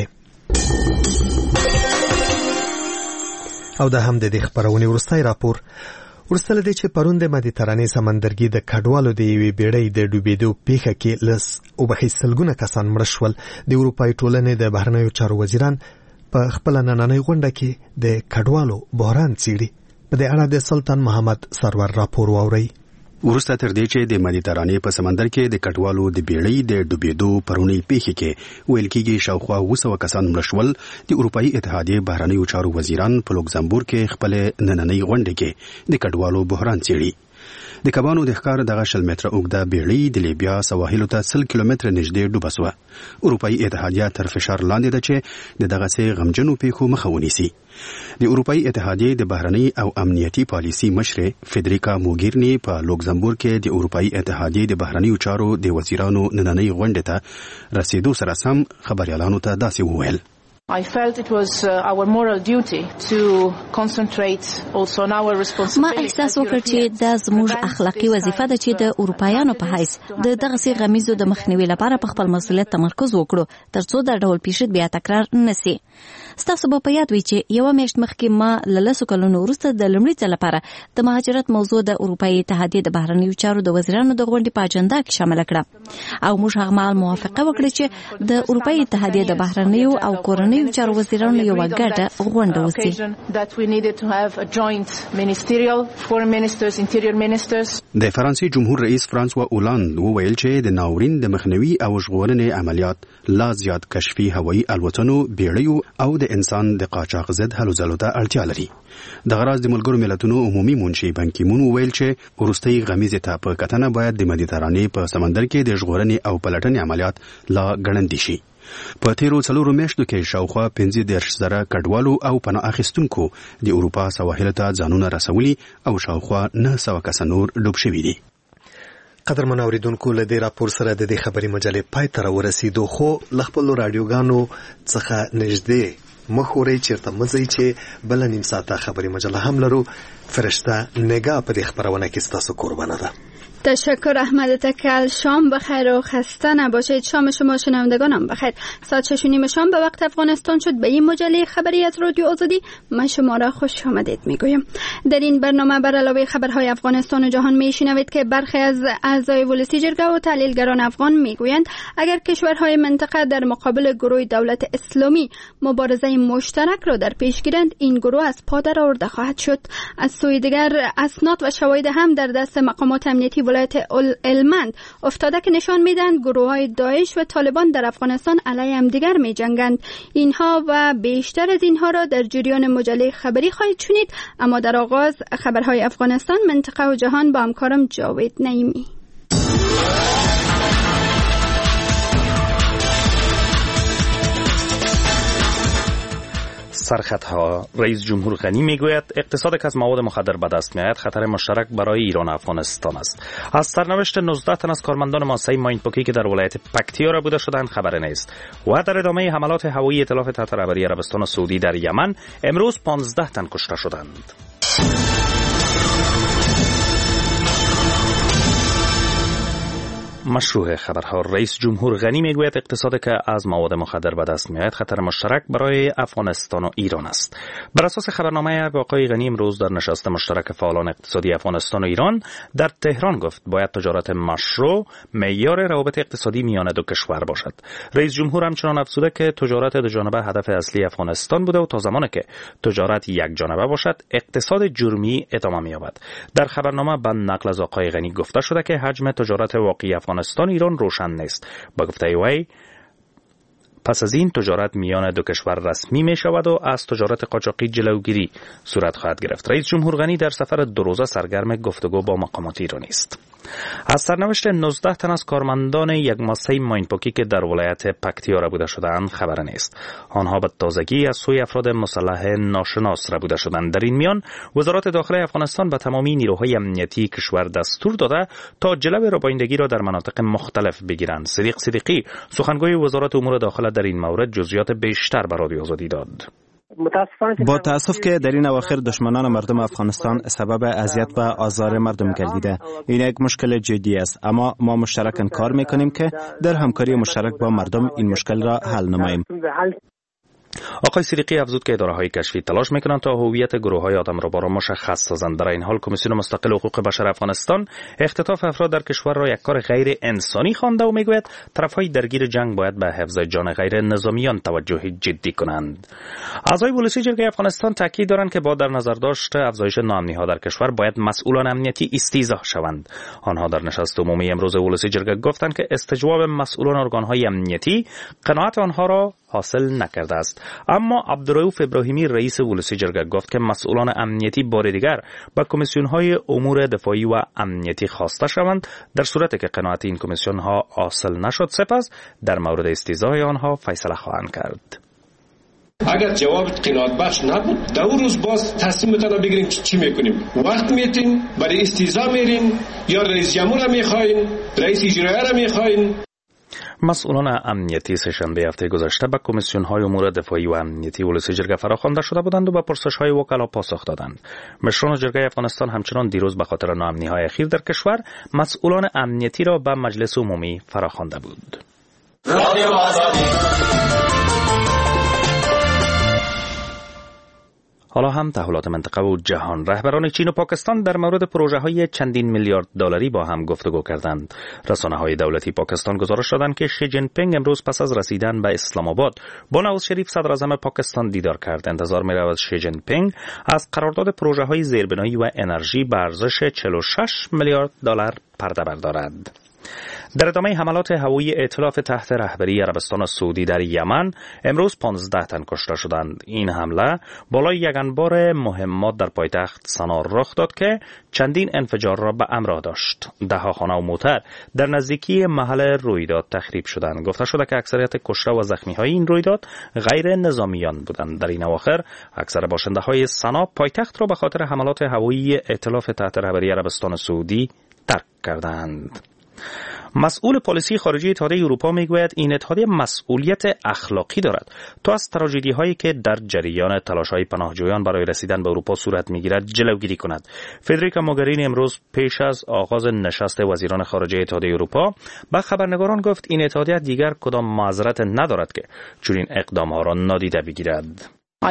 او دا هم د دې خبرونې وروستی راپور ورسره دی چې پرون د مدیترانې سمندرګي د کډوالو د یوې بیړۍ د ډوبېدو پیښه کې لس او بخښي سلګونه کسان مړه شول. د اروپایي ټولنې د بهرنیو چارو وزیران په خپل نننۍ غونډه کې د کډوالو بحران څیړي. په دې اړه د سلطان محمد سرور راپور واوري. ورسته تر دې چې د مدیترانې په سمندر کې د کډوالو د بیړۍ د ډوبېدو پرونی پیښې کې ویل کېږي شاوخوا 200 کسان مړه شول. د اروپایي اتحادیې بهرنیو چارو وزیران په لوکزامبورګ کې خپل نننۍ غونډه کې د کډوالو بحران څیړي. د کبانو د ښکار دغه 100 متره اوږده بیړۍ د لیبیا سواحلو ته 100 کیلومتره نږدې ډوبه شوه. اروپایي اتحادیه تر فشار لاندې ده چې د دغسې غمجنو پیښو مخه ونیسي. د اروپایي اتحادیې د بهرنۍ او امنیتي پالیسي مشرې فدریکا موګیرني په لوکزامبورګ کې د اروپایي اتحادیې د بهرنیو چارو د وزیرانو نننۍ غونډې ته رسیدو سره سم خبريالانو ته داسې وویل. I felt it was our moral duty to concentrate also on our responsibility. ما احساس وکړ چې دا زموږ اخلاقی وظیفه ده چې د اروپایانو په حیث د دغه غمیزو د مخنیوي لپاره په خپل مسؤلیت تمرکز وکړو ترڅو دا ډول پیښې بیا تکرار نشي. ستاسو په یاد وي چې یو میاشت مخکې ما لسو کلونو وروسته د لومړي ځل لپاره د مهاجرت موضوع د اروپایي اتحادیې د بهرنیو چارو د وزیرانو د غونډې په اجنډا کې شامل کړه او موږ هغه مهال موافقه وکړه چې د اروپایي اتحادیې د بهرنیو او کورنیو چارو وزیرانو یو ګډه غونډه وسی. د فرانسې جمهور رئیس فرانسوا اولاند وویل چې د ناورین د مخنیوي او ژغورنې عملیات لا زیات کشفي هوایي الوتنو بیړیو او د انسان د قاچاق ضد هلو ځلو ته اړتیا لري. د غراض د ملګرو ملتونو عمومي منشي بان کی مون ویل چې وروستي غمیزه ته په کتنه باید د مدیترانې په سمندر کې د ژغورنې او پلټنې عملیات لا ګړندې شي. په تیرو 4 میاشتو کې شاوخوا 15,000 کډوالو او پناه اخیستونکو د اروپا سواحل ته ځانونه رسولي او شاوخوا 900 کس نور ډوب شوي دي. قدرمن اوریدونکو له دې راپور سره د دې خبري مجلې پای ته ورسېدو خو لخپل رادیوګانو څخه نږدې مخوري چیرته مزي چې بل نیم ساعته خبري مجله هم لرو. فرشته نگاه په دې خبرونه کې ستاسو قربانه ده. تشکر احمد تکل. شام بخیر و خسته نباشید. شام شما شنوندگانم بخیر. ساعت 6:30 شام به وقت افغانستان شد. به این مجله خبری از رادیو آزادی من شما را خوش آمدید میگویم. در این برنامه بر علاوه خبرهای افغانستان و جهان میشنوید که برخی از اعضای ولسی جرگه و تحلیلگران افغان میگویند اگر کشورهای منطقه در مقابل گروه دولت اسلامی مبارزه مشترک را در پیش گیرند این گروه از پا درآورده خواهد شد. از سوی دیگر اسناد و شواهد هم در دست مقامات امنیتی ولایت هلمند افتاده که نشان میدن گروه‌های داعش و طالبان در افغانستان علیه همدیگر می‌جنگند. اینها و بیشتر از اینها را در جریان مجله خبری خواهید شنید. اما در آغاز خبرهای افغانستان، منطقه و جهان با همکارم جاوید نعیمی. سرخطها. رئیس جمهور غنی میگوید اقتصاد که از مواد مخدر به دست میآید خطر مشترک برای ایران و افغانستان است. از سرنوشت 19 تن از کارمندان مؤسسه ماینپوکی که در ولایت پکتیا بوده شدند خبر نیست. و در ادامه حملات هوایی ائتلاف تحت رهبری عربستان سعودی در یمن امروز 15 تن کشته شدند. مشروع خبرها. رئیس جمهور غنی میگوید اقتصادی که از مواد مخدر به دست میآید خطر مشترک برای افغانستان و ایران است. بر اساس خبرنامه آقای غنی امروز در نشست مشترک فعالان اقتصادی افغانستان و ایران در تهران گفت باید تجارت مشروع معیار روابط اقتصادی میان دو کشور باشد. رئیس جمهور همچنان افزوده که تجارت دو جانبه هدف اصلی افغانستان بوده و تا زمانی که تجارت یک جانبه باشد اقتصاد جرمی ادامه می‌یابد. در خبرنامه به نقل از آقای غنی گفته شده که حجم تجارت واقعی افغانستان ایران روشن نیست. با گفته وی پس از این تجارت میان دو کشور رسمی می شود و از تجارت قاچاقی جلوگیری صورت خواهد گرفت. رئیس جمهور غنی در سفر 2 روزه سرگرم گفتگو با مقامات ایرانی است. از سرنوشت 19 تن از کارمندان یک مؤسسه ماینپوکی که در ولایت پکتیا ربوده شدند خبر نیست. آنها به تازگی از سوی افراد مسلح ناشناس ربوده شدند. در این میان وزارت داخلی افغانستان به تمامی نیروهای امنیتی کشور دستور داده تا جلو ربایندگی را در مناطق مختلف بگیرند. صدیق صدیقی سخنگوی وزارت امور داخله در این مورد جزئیات بیشتر به رادیو آزادی داد. با تأسف که در این اواخر دشمنان مردم افغانستان سبب اذیت و آزار مردم گردیده. این یک مشکل جدی است، اما ما مشترکاً کار میکنیم که در همکاری مشترک با مردم این مشکل را حل نماییم. آقای صدیقی افزود که اداره‌های کشفی تلاش می‌کنند تا هویت گروه‌های آدمربا را مشخص سازند. در این حال کمیسیون مستقل حقوق بشر افغانستان اختطاف افراد در کشور را یک کار غیر انسانی خوانده و میگوید طرف‌های درگیر جنگ باید به حفظ جان غیر نظامیان توجه جدی کنند. اعضای ولسی جرگه افغانستان تاکید دارند که با در نظر داشت افزایش ناامنی‌ها در کشور باید مسئولان امنیتی استیضاح شوند. آنها در نشست عمومی امروز ولسی جرگه گفتند که استجواب مسئولان ارگان‌های امنیتی قناعت آنها را حاصل نکرده است. اما عبدالرؤوف ابراهیمی رئیس ولسی جرگه گفت که مسئولان امنیتی بار دیگر با کمیسیون‌های امور دفاعی و امنیتی خواسته شوند. در صورتی که قناعت این کمیسیون‌ها حاصل نشد سپس در مورد استیضاح آنها فیصله خواهند کرد. اگر جواب قناعت بخش نبود در اون روز باز تصمیمتون رو بگیریم چی میکنیم. وقت میتین برای استیضاح میرین یا رئیس جمهور رو میخواین، رئیس اجرایی رو میخواین. مسئولان امنیتی سه‌شنبه هفته گذشته به کمیسیون‌های امور دفاعی و امنیتی ولسی جرگه فراخوانده شده بودند و به پرسش‌های وکلا پاسخ دادند. مشران جرگه افغانستان همچنان دیروز به خاطر ناامنی‌های اخیر در کشور مسئولان امنیتی را به مجلس عمومی فراخوانده بود. حالا هم تحولات منطقه و جهان. رهبران چین و پاکستان در مورد پروژه‌های چندین میلیارد دلاری با هم گفتگو کردند. رسانه‌های دولتی پاکستان گزارش دادند که شی جین پینگ امروز پس از رسیدن به اسلام آباد با نواز شریف صدر اعظم پاکستان دیدار کرد. انتظار می‌رود شی جین پینگ از قرارداد پروژه‌های زیربنایی و انرژی به ارزش 46 میلیارد دلار پرده بردارد. در ادامه حملات هوایی ائتلاف تحت رهبری عربستان سعودی در یمن امروز 15 تن کشته شدند. این حمله بالای یک انبار مهمات در پایتخت سنا رخ داد که چندین انفجار را به همراه داشت. ده‌ها خانه و موتر در نزدیکی محل رویداد تخریب شدند. گفته شده که اکثریت کشته و زخمی‌های این رویداد غیر نظامیان بودند. در این اواخر اکثر باشنده‌های سنا پایتخت را به خاطر حملات هوایی ائتلاف تحت رهبری عربستان سعودی ترک کردند. مسئول پالیسی خارجی اتحادیه اروپا میگوید این اتحادیه مسئولیت اخلاقی دارد تا از تراژدی‌هایی که در جریان تلاش‌های پناهجویان برای رسیدن به اروپا صورت میگیرد جلوگیری کند. فدریکا موگرینی امروز پیش از آغاز نشست وزیران خارجه اتحادیه اروپا به خبرنگاران گفت این اتحادیه دیگر کدام معذرت ندارد که چنین اقدام‌ها را نادیده بگیرد.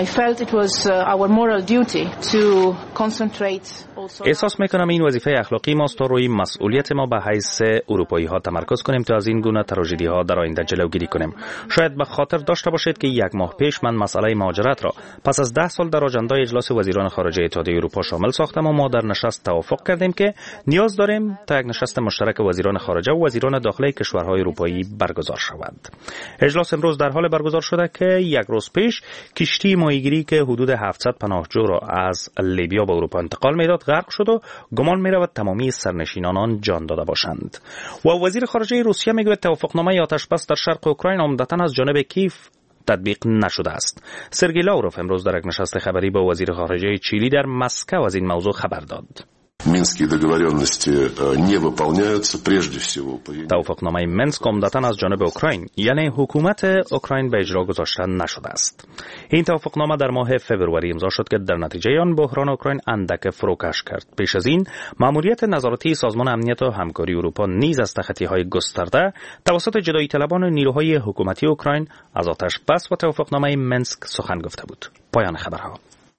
احساس میکنم این وظیفه اخلاقی ماست تا روی مسئولیت ما به حیث اروپایی ها تمرکز کنیم تا از این گونه تراژدی ها در آینده جلوگیری کنیم. شاید به خاطر داشته باشید که یک ماه پیش من مسئله مهاجرت را پس از 10 سال در آژندای اجلاس وزیران خارجه اتحادیه اروپا شامل ساختم و ما در نشست توافق کردیم که نیاز داریم تا یک نشست مشترک وزیران خارجه و وزیران داخلی کشورهای اروپایی برگزار شود. اجلاس امروز در حال برگزار شده که یک روز پیش کشتی ماهیگیری که حدود 700 پناهجو را از لیبیا به اروپا انتقال میداد غرق شد و گمان می‌رود تمامی سرنشینان آن جان داده باشند. و وزیر خارجه روسیه میگوید توافقنامه آتشبس در شرق اوکراین عمدتاً از جانب کیف تطبیق نشده است. سرگئی لاوروف امروز در یک نشست خبری با وزیر خارجه چیلی در مسکو از این موضوع خبر داد. Минские договоренности не выполняются, прежде всего. توافقنامه منسک عمدتاً از جانب اوکراین یعنی حکومت اوکراین به اجرا گذاشته نشده است. این توافقنامه در ماه فوریه امضا شد که در نتیجه آن بحران اوکراین اندک فروکش کرد. پیش از این مأموریت نظارتی سازمان امنیت و همکاری اروپا نیز از تخطی‌های گسترده توسط جدایی طلبان نیروهای حکومتی اوکراین از آتش بس و توافقنامه منسک سخن گفته بود. پایان خبرها.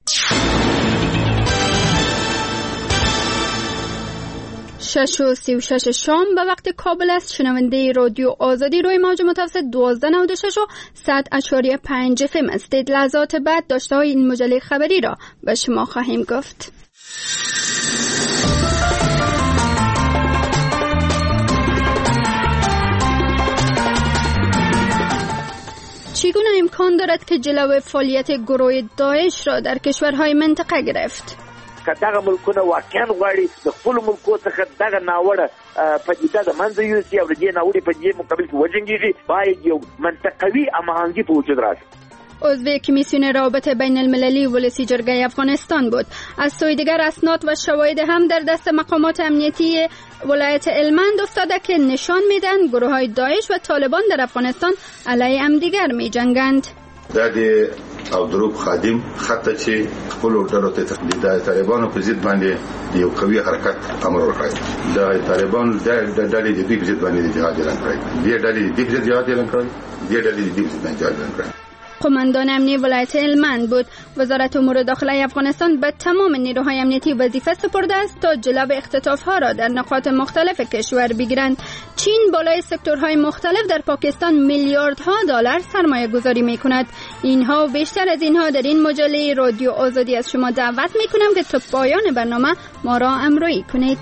6:36 شام به وقت کابل است. شنونده رادیو آزادی روی موج متوسط 1296 و 100.5 FM هستید. لحظات بعد داشته های این مجله خبری را به شما خواهیم گفت. چگونه امکان دارد که جلو فعالیت گروه داعش را در کشورهای منطقه گرفت؟ که دغه ملکونه واقعا غواړي د خپل ملکو څخه دغه ناوړه پدیده د منځه یوسي او د دې ناوړې پدیدې مقابل کې وجنګېږي باید یو منطقوي هماهنګي په وجود راشي. عضو کمیسیون روابط بین المللی ولسی جرگه افغانستان بود. از سوی دیگر اسناد و شواهد هم در دست مقامات امنیتی ولایت هلمند افتاده که نشان میدن گروه های داعش و طالبان در افغانستان علیه همدیگر می جنگند. د او دروب خادم خطه چې خپل ډلو ته د طالبانو په ضد باندې یو قوي حرکت امر وکړي. د طالبانو د ډلې د دې په ضد باندې جهاد اعلان کړی. د ډلې د دې په ضد جهاد اعلان کړی. د ډلې د دې په ضد باندې جهاد اعلان کړی. قماندان امنی ولایت هلمند بود. وزارت امور داخلی افغانستان به تمام نیروهای امنیتی وظیفه سپرده است تا جلو اختطاف‌ها را در نقاط مختلف کشور بگیرند. چین بالای سکتورهای مختلف در پاکستان میلیاردها دلار سرمایه گذاری می کند. اینها و بیشتر از اینها در این مجله رادیو آزادی از شما دعوت می کنم که تا پایان برنامه ما را همراهی کنید.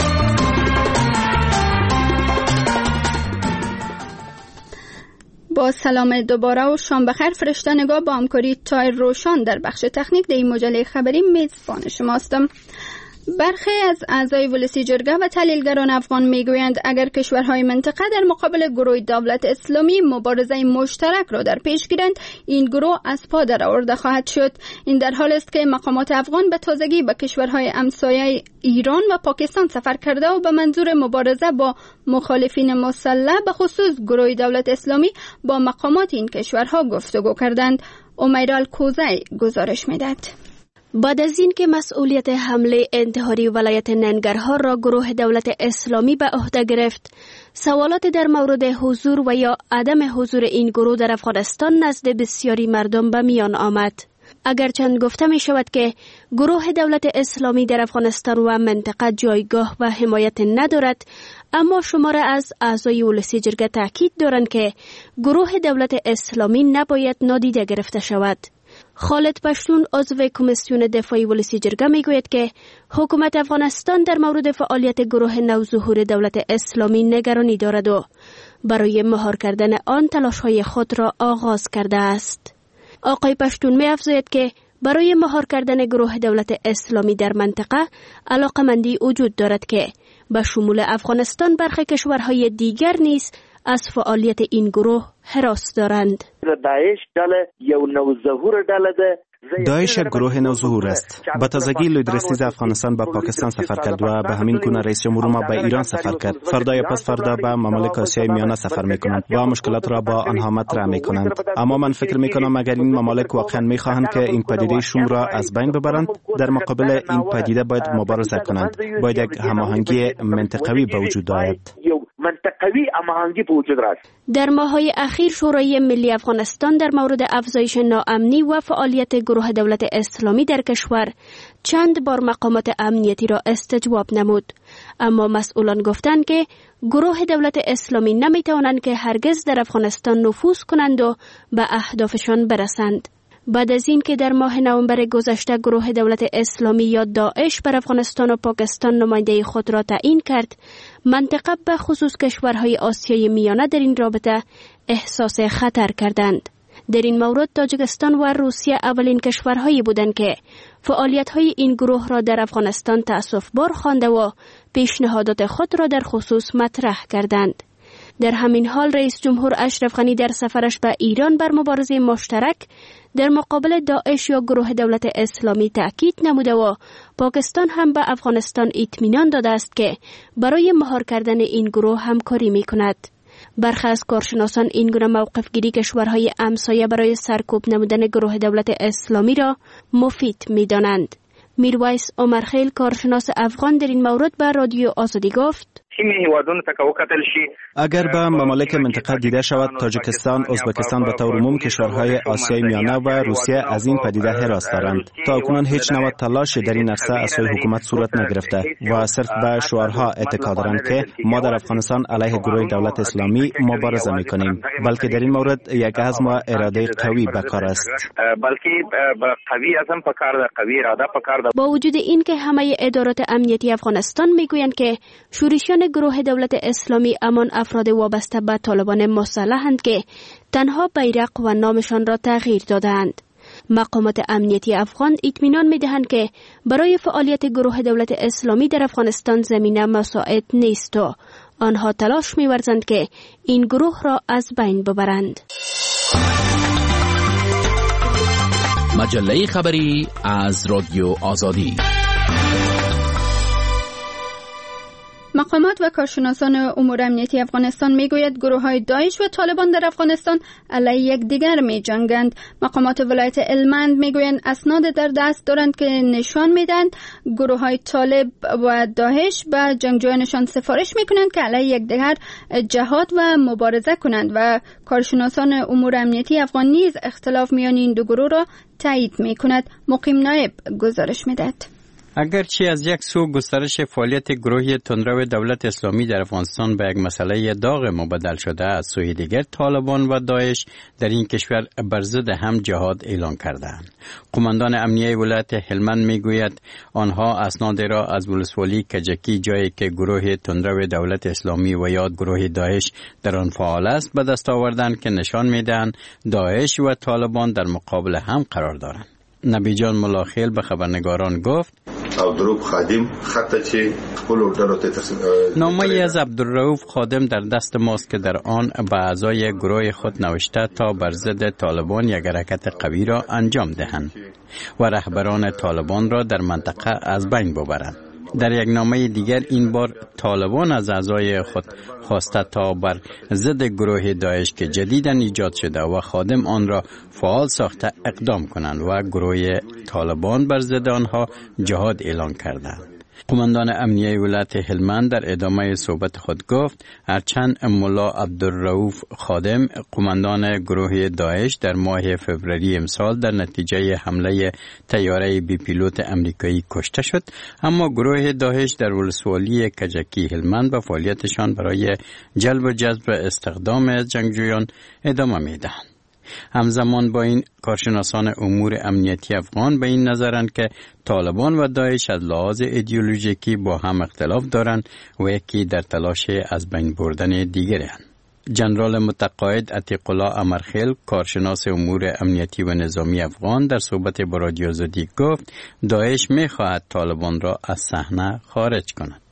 با سلام دوباره و شام بخیر. فرشته نگاه با همکاری تایر روشان در بخش تکنیک در این مجله خبری میزبان شماستم. برخی از اعضای ولسی جرگه و تحلیلگران افغان میگویند اگر کشورهای منطقه در مقابل گروه دولت اسلامی مبارزه مشترک را در پیش گیرند، این گروه از پا درآورده خواهد شد. این در حال است که مقامات افغان به تازگی به کشورهای همسایه ایران و پاکستان سفر کرده و به منظور مبارزه با مخالفین مسلح به خصوص گروه دولت اسلامی با مقامات این کشورها گفتگو کردند. امیرال کوزی گزارش می‌دهد. بعد از این که مسئولیت حمله انتحاری ولایت ننگرهار را گروه دولت اسلامی به عهده گرفت، سوالات در مورد حضور و یا عدم حضور این گروه در افغانستان نزد بسیاری مردم به میان آمد. اگرچند گفته می شود که گروه دولت اسلامی در افغانستان و منطقه جایگاه و حمایت ندارد، اما شماره از اعضای ولسی جرگه تاکید دارند که گروه دولت اسلامی نباید نادیده گرفته شود. خالد پشتون عضو کمیسیون دفاعی ولسی جرگه میگوید که حکومت افغانستان در مورد فعالیت گروه نوظهور دولت اسلامی نگرانی دارد و برای مهار کردن آن تلاش‌های خود را آغاز کرده است. آقای پشتون می‌افزاید که برای مهار کردن گروه دولت اسلامی در منطقه علاقمندی وجود دارد که به شمول افغانستان برخی کشورهای دیگر نیز از فعالیت این گروه هراس دارند. داعش یک گروه نوظهور است. با تازگی لیدرستیز افغانستان به پاکستان سفر کرد و به همین گونه رئیس جمهور ما به ایران سفر کرد. فردا یا پس فردا به ممالک آسیای میانه سفر میکنند و مشکلات را با آنها مطرح میکنند. اما من فکر میکنم اگر این ممالک واقعا میخواهند که این پدیده شوم را از بین ببرند، در مقابل این پدیده باید مبارزه کنند. باید یک هماهنگی منطقوی به وجود آید. در ماه‌های اخیر شورای ملی افغانستان در مورد افزایش ناامنی و فعالیت گروه دولت اسلامی در کشور چند بار مقامات امنیتی را استجواب نمود، اما مسئولان گفتند که گروه دولت اسلامی نمیتوانند که هرگز در افغانستان نفوذ کنند و به اهدافشان برسند. بعد از این که در ماه نوامبر گذشته گروه دولت اسلامی یا داعش بر افغانستان و پاکستان نماینده خود را تعیین کرد، منطقه به خصوص کشورهای آسیای میانه در این رابطه احساس خطر کردند. در این مورد تاجیکستان و روسیه اولین کشورهایی بودند که فعالیت‌های این گروه را در افغانستان تأسف‌بار خوانده و پیشنهادات خود را در خصوص مطرح کردند. در همین حال رئیس جمهور اشرف غنی در سفرش به ایران بر مبارزه مشترک در مقابل داعش یا گروه دولت اسلامی تأکید نموده و پاکستان هم به افغانستان اطمینان داده است که برای مهار کردن این گروه همکاری می کند. برخی از کارشناسان این گونه موقف گیری کشورهای همسایه برای سرکوب نمودن گروه دولت اسلامی را مفید می دانند. میرویس عمرخیل کارشناس افغان در این مورد به رادیو آزادی گفت: اگر به ممالک منطقه دیده شود، تاجیکستان، ازبکستان و طور عموم کشورهای آسیای میانه و روسیه از این پدیده هراس دارند. تا اکنون هیچ نوع تلاشی در این عرصه از سوی حکومت صورت نگرفته و صرف به شعارها اتکا دارند که ما در افغانستان علیه گروه دولت اسلامی مبارزه میکنیم، بلکه در این مورد یک عزم و اراده قوی به کار است. با وجود این که همه ادارات امنیتی افغانستان میگویند که شورشیان گروه دولت اسلامی امان افراد وابسته به طالبان مسلحند که تنها بیرق و نامشان را تغییر دادند. مقامات امنیتی افغان اطمینان می‌دهند که برای فعالیت گروه دولت اسلامی در افغانستان زمینه مساعد نیست و آنها تلاش می‌ورزند که این گروه را از بین ببرند. مجله خبری از رادیو آزادی. مقامات و کارشناسان امور امنیتی افغانستان میگوید گروه‌های داعش و طالبان در افغانستان علیه یکدیگر می‌جنگند. مقامات ولایت هلمند میگویند اسناد در دست دارند که نشان میدهند گروه‌های طالب و داعش به جنگجویانشان سفارش میکنند که علیه یکدیگر جهاد و مبارزه کنند و کارشناسان امور امنیتی افغان نیز اختلاف میان این دو گروه را تایید میکند. مقیم نایب گزارش میدهد. اگرچه از یک سو گسترش فعالیت گروهی تندرو دولت اسلامی در افغانستان به یک مسئله داغ مبدل شده، از سوی دیگر طالبان و داعش در این کشور بر ضد هم جهاد اعلان کردند. قماندان امنیه ولایت هلمند میگوید آنها اسناد را از ولسوالی کجکی، جایی که گروه تندرو دولت اسلامی و یا گروه داعش در آن فعال است، به دست آوردند که نشان میدهند داعش و طالبان در مقابل هم قرار دارند. نبی جان ملاخیل به خبرنگاران گفت: او دروب خادم حتی چې خپل ډلو ته نامه از عبدالرؤوف خادم در دست ماست که در آن به اعضای گروه خود نوشته تا بر ضد طالبان یک حرکت قوی را انجام دهند و رهبران طالبان را در منطقه از بین ببرند. در یک نامه دیگر این بار طالبان از اعضای خود خواسته تا بر ضد گروه داعش که جدیداً ایجاد شده و خادم آن را فعال ساخته اقدام کنند و گروه طالبان بر ضد آنها جهاد اعلان کردند. قماندان امنیه ولایت هلمند در ادامه صحبت خود گفت هرچند ملا عبدالرؤوف خادم قماندان گروه داعش در ماه فوریه امسال در نتیجه حمله طیاره بی پیلوت امریکایی کشته شد، اما گروه داعش در ولسوالی کجکی هلمند به فعالیتشان برای جلب و جذب استخدام جنگجویان ادامه می‌دهند. همزمان با این کارشناسان امور امنیتی افغان به این نظرند که طالبان و داعش از لحاظ ایدئولوژیکی با هم اختلاف دارند و یکی در تلاش از بین بردن دیگرند. جنرال متقاعد عتیق الله امرخیل کارشناس امور امنیتی و نظامی افغان در صحبت با رادیو آزادی گفت داعش می‌خواهد طالبان را از صحنه خارج کند.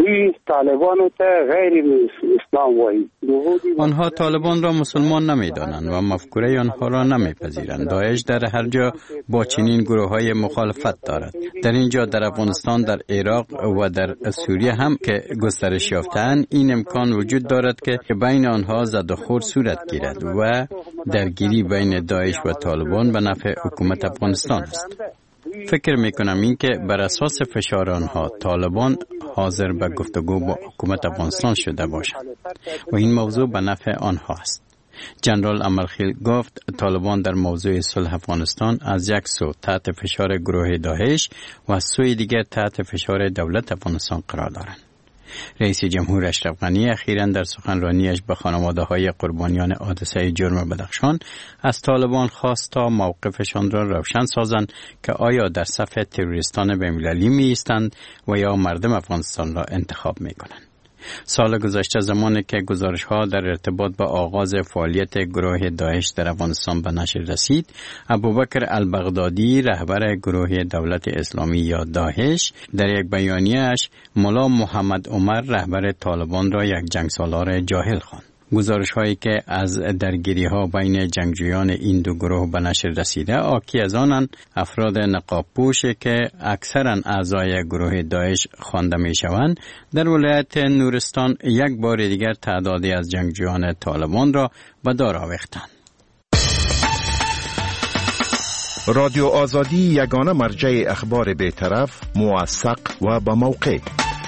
آنها طالبان را مسلمان نمی‌دانند و مفکوره آنها را نمی‌پذیرند. داعش در هر جا با چنین گروه‌های مخالفت دارد. در اینجا در افغانستان، در عراق و در سوریه هم که گسترش یافته‌اند این امکان وجود دارد که بین آنها زد و خورد صورت گیرد و درگیری بین داعش و طالبان به نفع حکومت افغانستان است. فکر میکنم این که بر اساس فشار آنها طالبان حاضر به گفتگو با حکومت افغانستان شده باشد و این موضوع به نفع آنها است. جنرال امرخیل گفت طالبان در موضوع صلح افغانستان از یک سو تحت فشار گروه داعش و از سوی دیگر تحت فشار دولت افغانستان قرار دارند. رئیس جمهور اشرف غنی اخیراً در سخنرانیش به خانواده‌های قربانیان حادثه جرم بدخشان از طالبان خواست تا موقفشان را روشن سازند که آیا در صف تروریستان بین‌المللی می‌ایستند و یا مردم افغانستان را انتخاب می‌کنند. سال گذشته زمانی که گزارش‌ها در ارتباط با آغاز فعالیت گروه داعش در افغانستان به نشر رسید، ابوبکر البغدادی رهبر گروه دولت اسلامی یا داعش در یک بیانیه‌اش ملا محمد عمر رهبر طالبان را یک جنگسالار جاهل خواند. گزارش‌هایی که از درگیری‌ها بین جنگجویان این دو گروه به نشر رسیده آکی از آنند افراد نقاب‌پوش که اکثراً اعضای گروه داعش خوانده می‌شوند در ولایت نورستان یک بار دیگر تعدادی از جنگجویان طالبان را به دار آویختند. رادیو آزادی یگانه مرجع اخبار بی‌طرف، موثق و با موقع.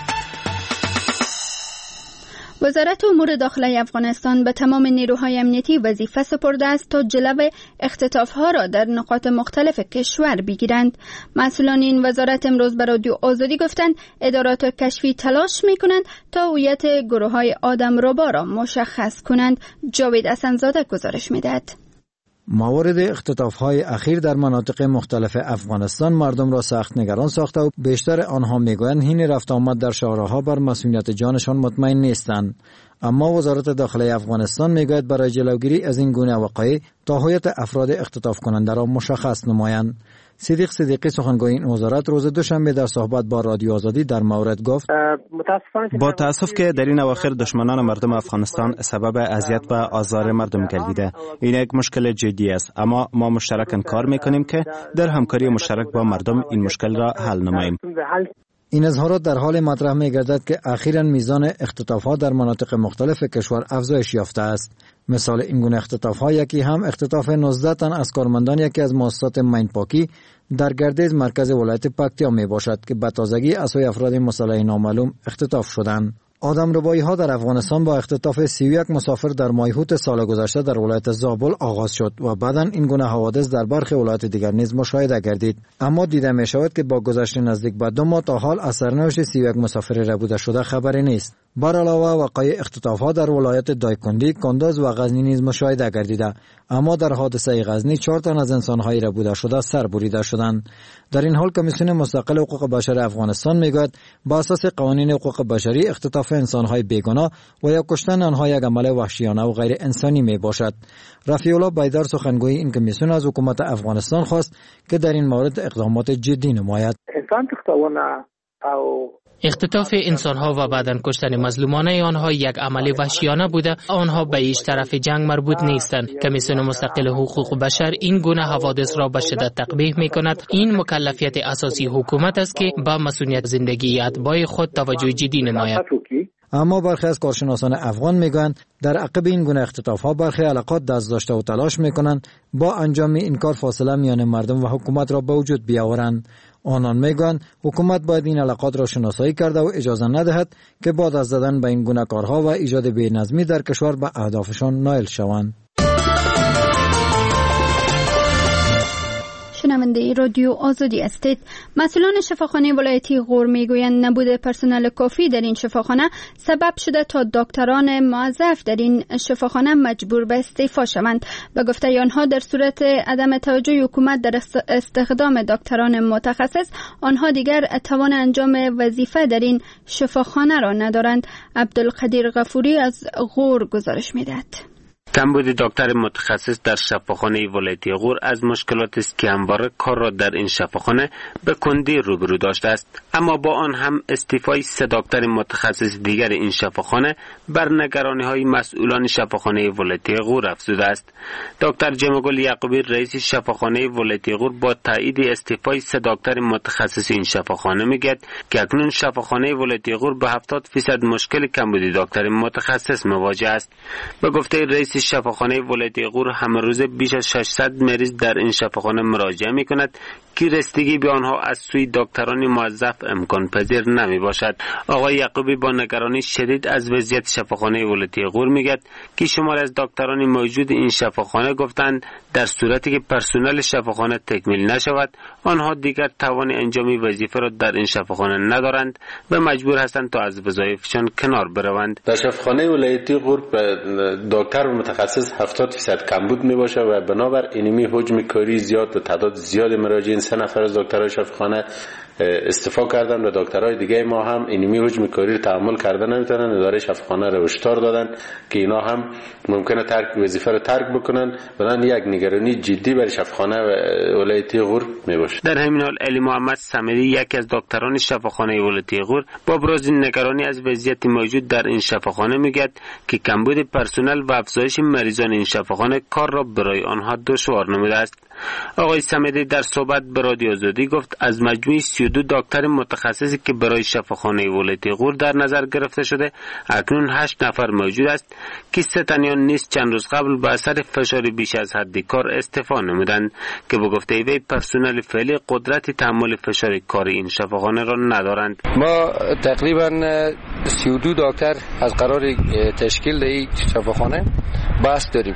وزارت امور داخلی افغانستان به تمام نیروهای امنیتی وظیفه سپرده است تا جلو اختطاف‌ها را در نقاط مختلف کشور بگیرند. مسئولان این وزارت امروز به رادیو آزادی گفتند ادارات کشفی تلاش می‌کنند تا هویت گروه‌های آدمربا را مشخص کنند. جاوید حسن‌زاده گزارش می‌دهد. موارد اختطاف‌های اخیر در مناطق مختلف افغانستان مردم را سخت نگران ساخته و بیشتر آنها میگویند حین رفت آمد در شهرها بر مسئولیت جانشان مطمئن نیستند. اما وزارت داخلی افغانستان میگوید برای جلوگیری از این گونه وقایع تا هویت افراد اختطاف کننده را مشخص نمایند. صدیق صدیقی سخنگوی این وزارت روز دوشنبه در صحبت با رادیو آزادی در مورد گفت با تاسف که در این اواخر دشمنان مردم افغانستان سبب اذیت و آزار مردم گردیده. این یک مشکل جدی است، اما ما مشترکاً کار میکنیم که در همکاری مشترک با مردم این مشکل را حل نماییم. این اظهارات در حال مطرح می‌گردد که اخیراً میزان اختطافات در مناطق مختلف کشور افزایش یافته است. مثال این گونه اختطاف‌ها یکی هم اختطاف 19 تن از کارمندان یکی از مؤسسات مینپاکی در گردیز مرکز ولایت پکتیا میباشد که به تازگی از سوی افراد مسلح نامعلوم اختطاف شدند. آدمربایی‌ها در افغانستان با اختطاف 31 مسافر در ماه اوت سال گذشته در ولایت زابل آغاز شد و بعداً این گونه حوادث در برخی ولایات دیگر نیز مشاهده گردید. اما دیده می‌شود که با گذشت نزدیک به 2 ماه تا حال از سرنوشت 31 مسافر ربوده شده خبری نیست. بر علاوه وقایع اختطاف‌ها در ولایت دایکندی، کندز و غزنی نیز مشاهده گردیده، اما در حادثه غزنی 4 تن از انسان‌های ربوده شده سر بریده شدند. در این حال کمیسیون مستقل حقوق بشر افغانستان میگوید با اساس قوانین حقوق بشری اختطاف اختطاف انسان‌های بیگناه و یا کشتن آنها یک عمل وحشیانه و غیر انسانی می باشد. رفیع الله بیدار سخنگوی این کمیسیون از حکومت افغانستان خواست که در این مورد اقدامات جدی نماید. اختطاف انسان‌ها و بعداً کشتن مظلومانه آنها یک عمل وحشیانه بوده. آنها به هیچ طرف جنگ مربوط نیستند. کمیسیون مستقل حقوق بشر این گونه حوادث را به شدت تقبیح می‌کند. این مکلفیت اساسی حکومت است که به مسئولیت زندگی اتباع خود توجه جدی نماید. اما برخی از کارشناسان افغان میگویند در عقب این گونه اختطاف‌ها برخی علاقات دست داشته و تلاش میکنند با انجام این کار فاصله میان مردم و حکومت را به وجود بیاورند. آنان میگویند حکومت باید این علاقات را شناسایی کرده و اجازه ندهد که بعد از زدن به این گونه کارها و ایجاد بی‌نظمی در کشور به اهدافشان نائل شوند. شنونده رادیو آزادی هستید. مسئولان شفاخانه ولایتی غور میگویند نبود پرسنل کافی در این شفاخانه سبب شده تا دکتران موظف در این شفاخانه مجبور به استعفا شوند. به گفته آنها در صورت عدم توجه حکومت در استخدام دکتران متخصص آنها دیگر توان انجام وظیفه در این شفاخانه را ندارند. عبدالقدیر غفوری از غور گزارش میدهد. کمبود دکتر متخصص در شفاخانه ولایتی غور از مشکلات است که همواره کار را در این شفاخانه به کندی روبرو داشته است. اما با آن هم استعفای 3 دکتر متخصص دیگر این شفاخانه بر نگرانی‌های مسئولان شفاخانه ولایتی غور افزوده است. دکتر جمگل یعقوبی رئیس شفاخانه ولایتی غور با تایید استعفای 3 دکتر متخصص این شفاخانه میگوید که اکنون شفاخانه ولایتی غور به 70% مشکل کمبود دکتر متخصص مواجه است. به گفته رئیس شفاخانه ولایتی غور همه روز بیش از 600 مریض در این شفاخانه مراجعه می کند که رسیدگی به آنها از سوی دکتران موظف امکان پذیر نمی باشد. آقای یعقوبی با نگرانی شدید از وضعیت شفاخانه ولایتی غور میگوید که شمار از دکتران موجود این شفاخانه گفتند در صورتی که پرسنل شفاخانه تکمیل نشود آنها دیگر توان انجام وظیفه را در این شفاخانه ندارند و مجبور هستند تا از وظایفشان کنار بروند. در شفاخانه ولایتی غور دکتر متخصص 70% کمبود می باشه و بنابر اینمی حجم کاری زیاد و تعداد زیاد مراجعین 3 نفر از دکترای شفاخانه استعفا کردن و دکترای دیگه ما هم اینمی حجم کاری رو تحمل کردن نمیتونن. اداره شفاخانه رو هشدار دادن که اینا هم ممکنه وظیفه رو ترک بکنن. بنابراین یک نگرانی جدی برای شفاخانه ولایتی غور می باشه. در همین حال علی محمد صمدی یکی از دکتران شفاخانه ولایتی غور با ابراز نگرانی از وضعیت موجود در این شفاخانه میگه که کمبود پرسنل و افزایش مریضان این شفاخانه کار را برای آنها دشوار نموده است. آقای صمدی در صحبت به رادیو آزادی گفت از مجموع 32 دکتر متخصصی که برای شفاخانه ولایتی غور در نظر گرفته شده اکنون 8 نفر موجود است که 3 تنیان نیز چند روز قبل به اثر فشار بیش از حد کار استعفا نمودند که به گفته وی پرسنل فعلی قدرت تحمل فشار کاری این شفاخانه را ندارند. ما تقریبا 32 دکتر از قرار تشکیل این شفاخانه بحث داریم.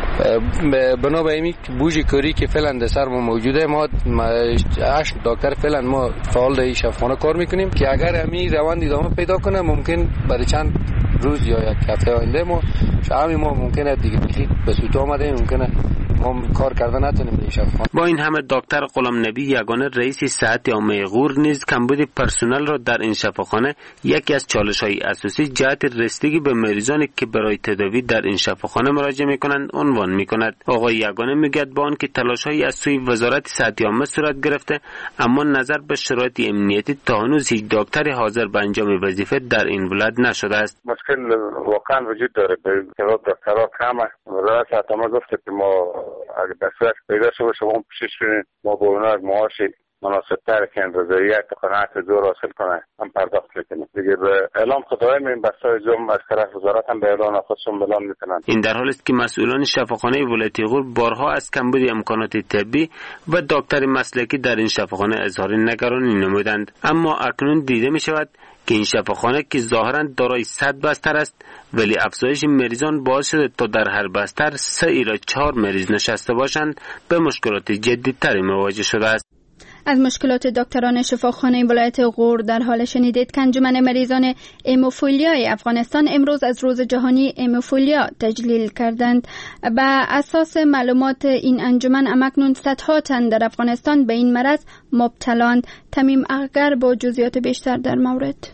بنا به این بوج کاری که فعلا در سر ما موجوده ما 8 دکتر فعلا ما فعال در این شفاخانه کار میکنیم که اگر همین روند ادامه پیدا کنه ممکن برای چند روز یا یک هفته آینده ما ممکنه دیگه به سوت آمده ممکنه ما کار کردن نتونیم این شفاخانه. با این همه دکتر غلام نبی یگانه رئیس صحت عامه غور نیز کمبود پرسنل را در این شفاخانه یکی از چالش‌های اساسی جهت رسیدگی به مریضانی که برای تداوی در این شفاخانه مراجعه می‌کنند عنوان می‌کند. آقای یگانه میگوید با آنکه تلاش‌هایی از سوی وزارت صحت عامه صورت گرفته اما نظر به شرایط امنیتی تا هنوز هیچ دکتری حاضر به انجام وظیفه در این ولایت نشده است. مشکل واقعا وجود داره به دکترها کمه. وزارت صحت عامه گفته که ما اگر در صورت پیدا شده شما پیشش کنید ما با اونا معاش مناسب‌تر که رضایت قناعت زور حاصل کنه هم پرداخت کنیم. دیگه به اعلام خدای این بسای جمع از طرف وزارت هم به اعلان خودشون بلان میکنن. این در حالی است که مسئولان شفاخانه ولایتی غور بارها از کمبود امکانات طبی و دکتر مسلکی در این شفاخانه اظهار نگرانی نمودند. اما اکنون دیده می شود که این شفاخانه که ظاهرا دارای 100 بستر است ولی افزایش مریضان باعث شده تا در هر بستر 3 الی 4 مریض نشسته باشند به مشکلات جدی‌تری مواجه شده است. از مشکلات دکتران شفاخانه ولایت غور در حال شنیدید که انجمن مریضان هموفیلیای افغانستان امروز از روز جهانی هموفیلیا تجلیل کردند. بر اساس معلومات این انجمن همکنون صدها تن در افغانستان به این مرض مبتلاند. تمیم اغگر با جزئیات بیشتر در مورد.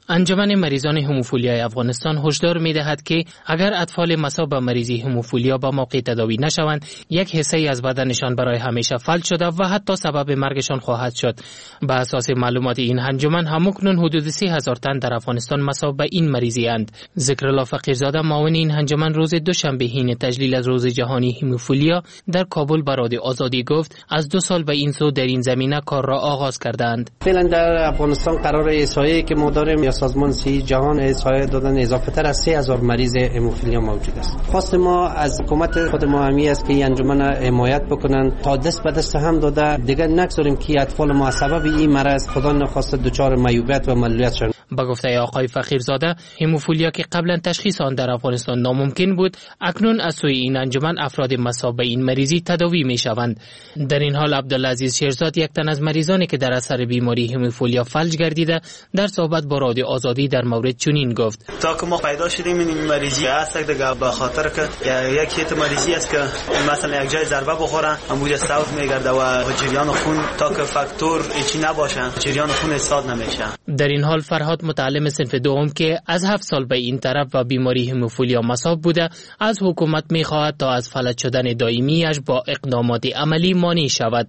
انجمن مریضان هموفیلیای افغانستان هشدار می‌دهد که اگر اطفال مصاب به مریضی هموفیلیا با موقع تداوی نشوند، یک حصه از بدنشان برای همیشه فلج شده و حتی سبب مرگشان خواهد شد. به اساس معلومات این انجمن همکنون حدود 30,000 تن در افغانستان مصاب به این مریضی اند. ذکرالله فقیرزاده معاون این انجمن روز دوشنبه حین تجلیل از روز جهانی هموفیلیا در کابل به رادیو آزادی گفت از 2 سال به این سو در این زمینه کار را آغاز کردند. فعلا در افغانستان قرار احصایی که ما داریم سازمان صحی جهان احصایه دادن اضافه تر از 30,000 مریض هموفیلیا موجود است. خواست ما از حکومت خود ما همی است که این انجمن حمایت بکنن تا دست به دست هم داده دیگر نگذاریم که اطفال ما سبب این مرض خدا نخواسته دچار معیوبیت و معلولیت شوند. با گفته آقای فقیرزاده، هموفیلیا که قبلا تشخیص آن در افغانستان ناممکن بود، اکنون از سوی این انجمن افراد مصاب به این مریضی تداوی می شوند. در این حال عبدالعزیز شیرزاد، یک تن از مریضانی که در اثر بیماری هموفیلیا فلج گردیده، در صحبت با رادیو آزادی در مورد چنین گفت: تا که ما پیدا شدیم این مریضی است دیگه به خاطر که یک حیط مریضی است که مثلا یک جای ضربه بخوره اموج صوت میگرده و جریان خون تا که فاکتور چی نباشه جریان خون ایستاد نمیشه. در این حال فرهاد متعلم صنف دوم که از 7 سال به این طرف و بیماری هموفیلیا مصاب بوده، از حکومت میخواهد تا از فلج شدن دائمیش با اقدامات عملی مانع شود.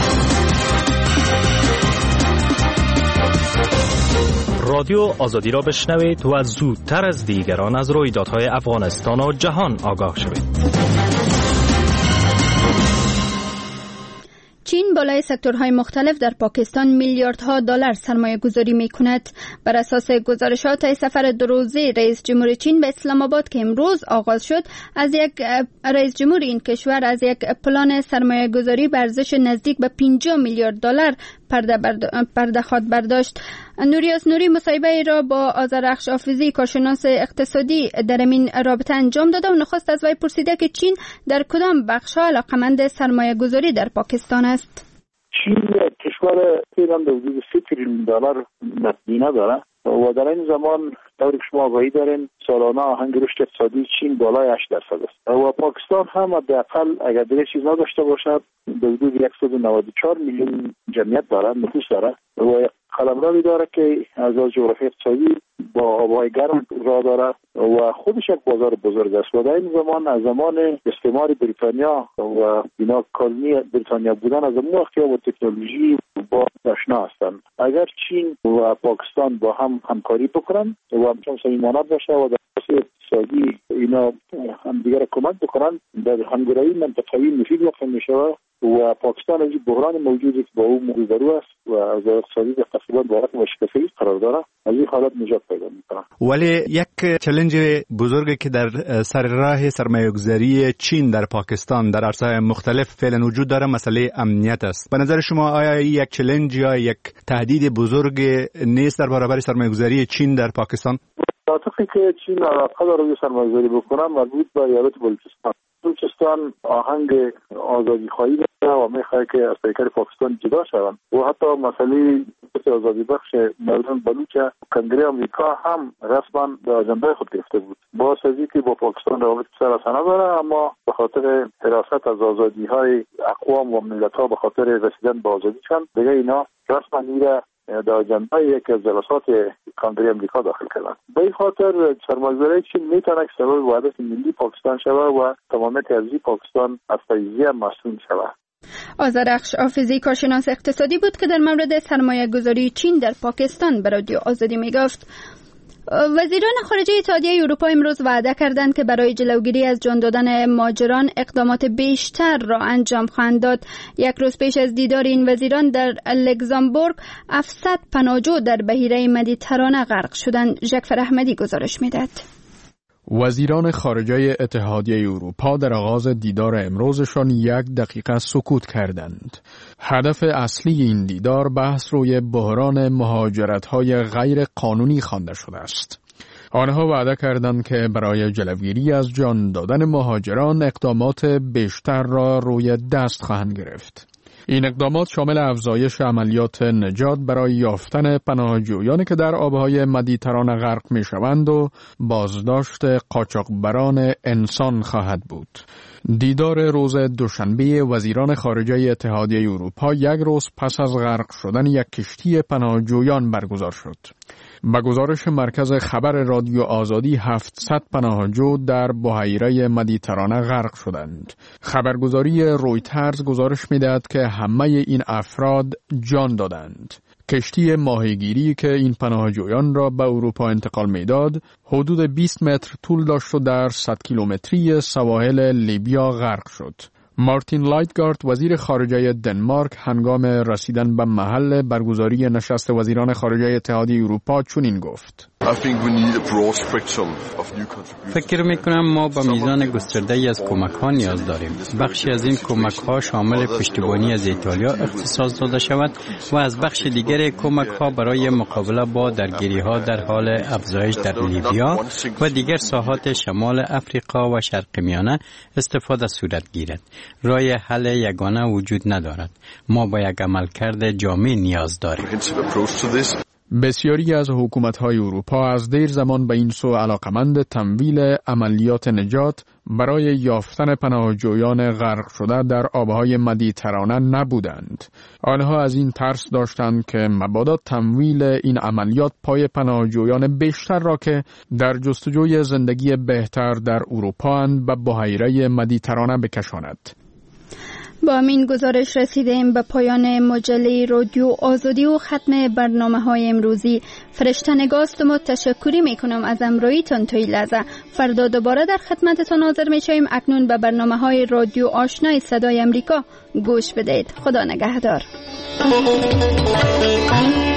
رادیو آزادی را بشنوید و زودتر از دیگران از رویدادهای افغانستان و جهان آگاه شوید. چین بالای سکتورهای مختلف در پاکستان میلیاردها دلار سرمایه گذاری می کند. بر اساس گزارشات سفر 2 روزه رئیس جمهور چین به اسلام آباد که امروز آغاز شد، رئیس جمهور این کشور از یک پلان سرمایه گذاری به ارزش نزدیک به 50 میلیارد دلار پرده خواهد برداشت. نوریاس نوری مصاحبه را با آذرخش آفیزی کارشناس اقتصادی در این رابطه انجام داده و نخست از وی پرسیده که چین در کدام بخش‌ها علاقه‌مند سرمایه گذاری در پاکستان است. چین کشور ایران به حدود 3 تریلیون دلار نقدینه داره و در این زمان طوری که شما آگاهی دارین سالانه آهنگ رشد اقتصادی چین بالای 8% است و پاکستان هم حداقل اگر دیگه چیز نداشته باشد به حدود 194 میلیون جمعیت داره، نفوس داره و قلمروی داره که از جغرافی اقتصادی با آبهای گرم راه داره و خودش یک بازار بزرگ است و در این زمان از زمان استعمار بریتانیا و اینا کالونی بریتانیا بودن از اون وقت با تکنولوژی با آشنا هستند. اگر چین و پاکستان با هم همکاری بکنن و همچنان صمیمانه باشه و در اقتصادی اینا هم دیگر کمک بکنن، در همگرایی منطقه‌ای مفید واقع میشه و پاکستان از بحران موجودی که با او روبرو است و از اقتصادی تقریبا با حالت مشکلی قرار داره، از این حالت نجات پیدا میکنه. ولی یک چالش بزرگی که در سر راه سرمایه‌گذاری چین در پاکستان در عرصه‌های مختلف فعلا وجود داره مسئله امنیت است. به نظر شما آیا یک چالش یا یک تهدید بزرگ نیست در برابر سرمایه‌گذاری چین در پاکستان؟ مناطقی که چین علاقه داره روی سرمایه‌گذاری بکنه مربوط به ایالت بلوچستان آهنگ آزادی خواهی داره و میخواه که از پیکر پاکستان جدا شوند و حتی مسئله آزادی بخش مردم بلوچ کنگره امریکا هم رسما به اجنده خود گرفته بود. با سازی که با پاکستان روابط سراسانه داره، اما به خاطر حراست از آزادی های اقوام و ملت ها به خاطر رسیدن به آزادی چند دیگه اینا رسما میره در اجنده یکی از جلسات کنگره امریکا داخل کردن. به این خاطر سرمایه‌گذاری چین میتونه که سبب وحدت ملی پاکستان شود و تمامیت ارضی پاکستان از تجزیه مصون شود. آذرخش آفیزی کارشناس اقتصادی بود که در مورد سرمایه گذاری چین در پاکستان به رادیو آزادی میگفت. وزیران خارجه اتحادیه اروپا امروز وعده کردند که برای جلوگیری از جان دادن مهاجران اقدامات بیشتر را انجام خواهند داد. یک روز پیش از دیدار این وزیران در لوکزامبورگ 700 پناهجو در بحیره مدیترانه غرق شدند. ژکفر احمدی گزارش میداد. وزیران خارجه اتحادیه اروپا در آغاز دیدار امروزشان 1 دقیقه سکوت کردند. هدف اصلی این دیدار بحث روی بحران مهاجرت‌های غیر قانونی خوانده شده است. آنها وعده کردند که برای جلوگیری از جان دادن مهاجران اقدامات بیشتر را روی دست خواهند گرفت. این اقدامات شامل افزایش عملیات نجات برای یافتن پناهجویانی که در آبهای مدیترانه غرق می‌شوند و بازداشت قاچاقبران انسان خواهد بود. دیدار روز دوشنبه وزیران خارجه اتحادیه اروپا 1 روز پس از غرق شدن یک کشتی پناهجویان برگزار شد. به گزارش مرکز خبر رادیو آزادی 700 پناهجو در بحیره مدیترانه غرق شدند. خبرگزاری رویترز گزارش می‌دهد که همه این افراد جان دادند. کشتی ماهیگیری که این پناهجویان را به اروپا انتقال می‌داد، حدود 20 متر طول داشت و در 100 کیلومتری سواحل لیبیا غرق شد. مارتین لایتگارد وزیر خارجه دنمارک هنگام رسیدن به محل برگزاری نشست وزیران خارجه اتحادیه اروپا چنین گفت: فکر میکنم ما با میزان گسترده‌ای از کمک ها نیاز داریم. بخشی از این کمک ها شامل پشتیبانی از ایتالیا اختصاص داده شود و از بخش دیگر کمک ها برای مقابله با درگیری ها در حال افزایش در لیبیا و دیگر ساحات شمال افریقا و شرق میانه استفاده صورت گیرد. راه حل یگانه وجود ندارد. ما با یک عملکرد جامع نیاز داریم. بسیاری از حکومت‌های اروپا از دیر زمان به این سو علاقمند تمویل عملیات نجات برای یافتن پناهجویان غرق شده در آبهای مدیترانه نبودند. آنها از این ترس داشتند که مبادا تمویل این عملیات پای پناهجویان بیشتر را که در جستجوی زندگی بهتر در اروپا اند به بحیره مدیترانه بکشاند. با این گزارش رسیدیم به پایان مجله رادیو آزادی و ختم برنامه‌های امروزی. فرشته نگاست و تشکری میکنم از همراهیتان تا این لحظه. فردا دوباره در خدمتتان حاضر میشویم. اکنون به برنامه‌های رادیو آشنای صدای امریکا گوش بدید. خدا نگهدار.